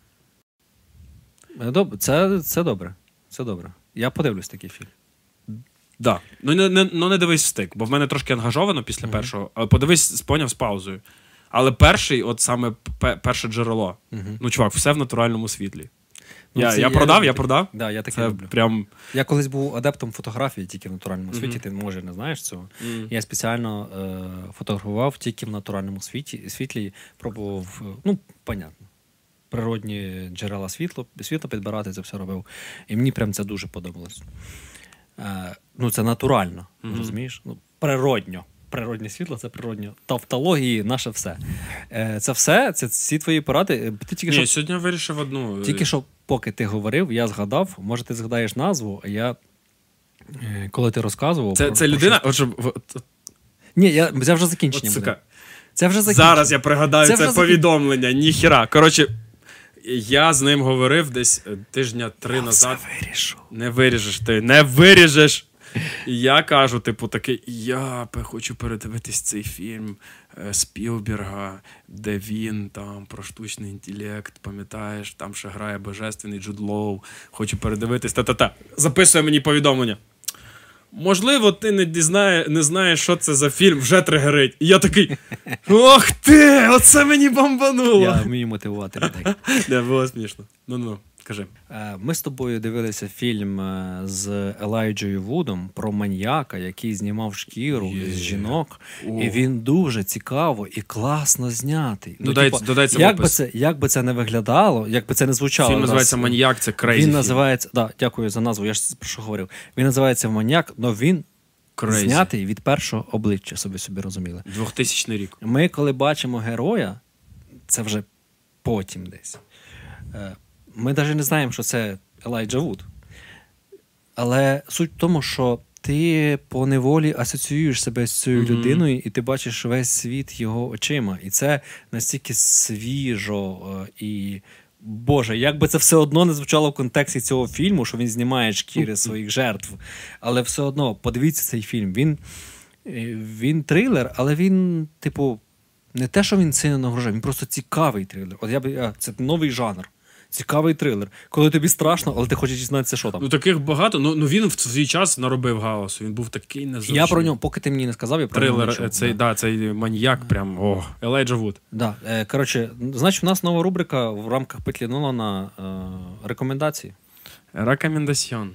Це, це добре. Це добре. Я подивлюсь такий фільм. Да. Ну не, не, ну не дивись в стик, бо в мене трошки ангажовано після mm-hmm. першого. Але подивись, поняв, з паузою. Але перший, от саме п- перше джерело. Mm-hmm. Ну, чувак, все в натуральному світлі. Ну, я, я, я продав, люблю. я продав. Да, я таке це люблю. Прям... Я колись був адептом фотографії тільки в натуральному mm-hmm. світі, ти, може, не знаєш цього. Mm-hmm. Я спеціально е- фотографував тільки в натуральному світі, світлі, пробував, ну, понятно, природні джерела світла, світло підбирати, це все робив. І мені прям це дуже подобалось. Е- ну, це натурально, mm-hmm. розумієш? Ну, природньо. Природнє світло, це природньо. Тавтології, наше все. Е, це все, це всі твої поради. Ти тільки Ні, що, сьогодні вирішив одну. Тільки що, поки ти говорив, я згадав, може ти згадаєш назву, а я, е, коли ти розказував... Це, про, це про людина? щось... Отже, от... Ні, я, це вже закінчення от, буде. Це вже закінчення. Зараз я пригадаю це, це повідомлення. Закін... Ніхіра. Коротше, я з ним говорив десь тижня три я назад. Я все вирішу. Не виріжеш ти, не виріжеш. І я кажу, типу, такий, я хочу передивитись цей фільм Спілберга, де він там про штучний інтелект, пам'ятаєш, там ще грає божественний Джуд Лоу, хочу передивитись, та-та-та. Записує мені повідомлення. можливо, ти не, дізнає, не знаєш, що це за фільм, вже тригерить. І я такий, ох ти, оце мені бомбануло. Я вмію мотивувати людей. Не, було смішно. Ну-ну, кажи. Ми з тобою дивилися фільм з Елайджею Вудом про маньяка, який знімав шкіру Є. з жінок. О. І він дуже цікаво і класно знятий. Додай, ну, типу, додай це як в би опис. це, як би це не виглядало, як би це не звучало. Фільм називається нас, «Маньяк», це крейзі Він фільм. називається, да, дякую за назву, я ж про що говорив. Він називається «Маньяк», але він Crazy. знятий від першого обличчя, собі собі розуміли. двохтисячний рік. Ми, коли бачимо героя, це вже потім десь. Ми навіть не знаємо, що це Елайджа Вуд. Але суть в тому, що ти по неволі асоціюєш себе з цією Mm-hmm. людиною, і ти бачиш весь світ його очима. І це настільки свіжо і... Боже, як би це все одно не звучало в контексті цього фільму, що він знімає шкіри своїх жертв. Але все одно, подивіться цей фільм. Він, він трилер, але він, типу, не те, що він сильно нагружає, він просто цікавий трилер. От я би, це новий жанр. Цікавий трилер. Коли тобі страшно, але ти хочеш дізнатися, що там. Ну таких багато. Ну, ну він в свій час наробив галасу. Він був такий незручний. Я про нього, поки ти мені не сказав, я про нього не чув. Трилер, цей, да. да, цей маньяк прям, о, Елайджа Вуд. Да. Е, коротше, значить, у нас нова рубрика в рамках петлі Нолана е, рекомендації. Рекомендаціон.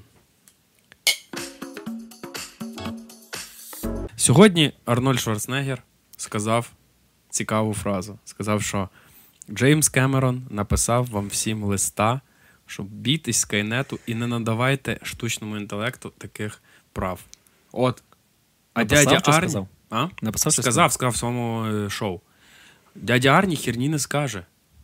Сьогодні Арнольд Шварценеггер сказав цікаву фразу. Сказав, що Джеймс Кемерон написав вам всім листа, щоб бійтесь Скайнету і не надавайте штучному інтелекту таких прав. От. А Написав дядя чи Арні... сказав? А? Написав чи сказав, сказав в своєму е, шоу. Дядя Арні херні не скаже.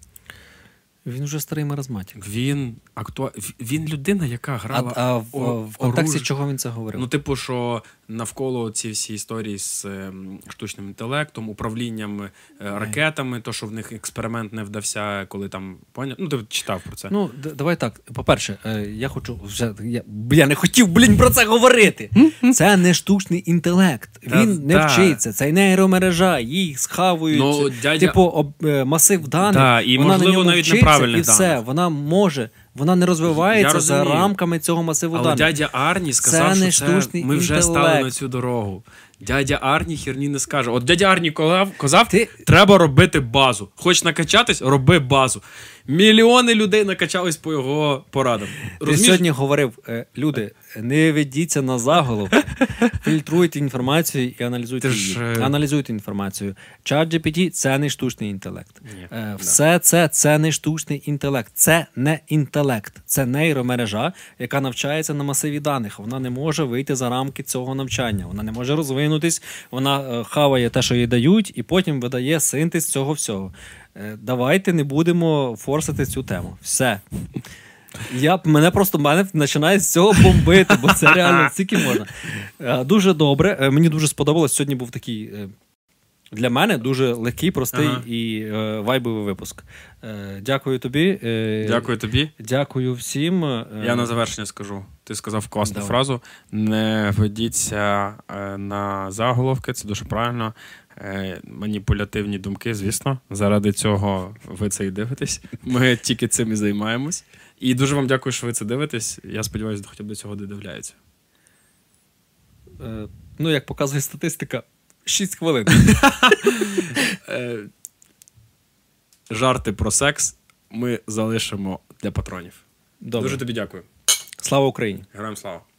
Він вже старий маразматик. Він актуа... він людина, яка А, грала а в, о, в контексті оруж... чого він це говорив? Ну, типу, що навколо ці всі історії з е, штучним інтелектом, управлінням е, ракетами, то, що в них експеримент не вдався, коли там, поняв? Ну, ти читав про це. Ну, д- давай так. По-перше, е, я хочу вже. Я, я не хотів, блін, про це говорити. Це не штучний інтелект. Та, Він не да. вчиться. Це нейромережа, їх схавують. Ну, дядя- Типу, об, е, масив даних. Да, і, вона можливо, на ньому навіть вчиться, неправильних і все. даних. Вона може. Вона не розвивається Я за розумію. рамками цього масиву Але даних. дядя Арні сказав, Це не що це штучний ми вже інтелект. стали на цю дорогу. Дядя Арні херні не скаже. От дядя Арні казав, казав Ти- треба робити базу. Хоч накачатись, роби базу. Мільйони людей накачались по його порадам. Ти Розумієш? сьогодні говорив, е, люди, не ведіться на заголовок, фільтруйте інформацію і аналізуйте Ти її. ж, е, Аналізуйте інформацію. ChatGPT – це не штучний інтелект. Ні, Е, да. Все це – це не штучний інтелект. Це не інтелект. Це нейромережа, яка навчається на масиві даних. Вона не може вийти за рамки цього навчання. Вона не може розвинутись. Вона е, хаває те, що їй дають, і потім видає синтез цього всього. Е, Давайте не будемо форсити цю тему. Все. Я, мене просто мене починає з цього бомбити, бо це реально стільки можна. Е, Дуже добре. Е, Мені дуже сподобалось. Сьогодні був такий е, для мене дуже легкий, простий Ага. і е, вайбовий випуск. Е, Дякую тобі. Е, Дякую тобі. Дякую всім. Е, Я на завершення скажу. Ти сказав класну Давай. фразу. Не ведіться е, на заголовки, це дуже правильно. Е, маніпулятивні думки, звісно. Заради цього ви це і дивитесь. Ми тільки цим і займаємось. І дуже вам дякую, що ви це дивитесь. Я сподіваюся, хоча б до цього додивляється. е, Ну, як показує статистика, шість хвилин. Е, жарти про секс ми залишимо для патронів. Добре. Дуже тобі дякую. Слава Україні! Героям слава.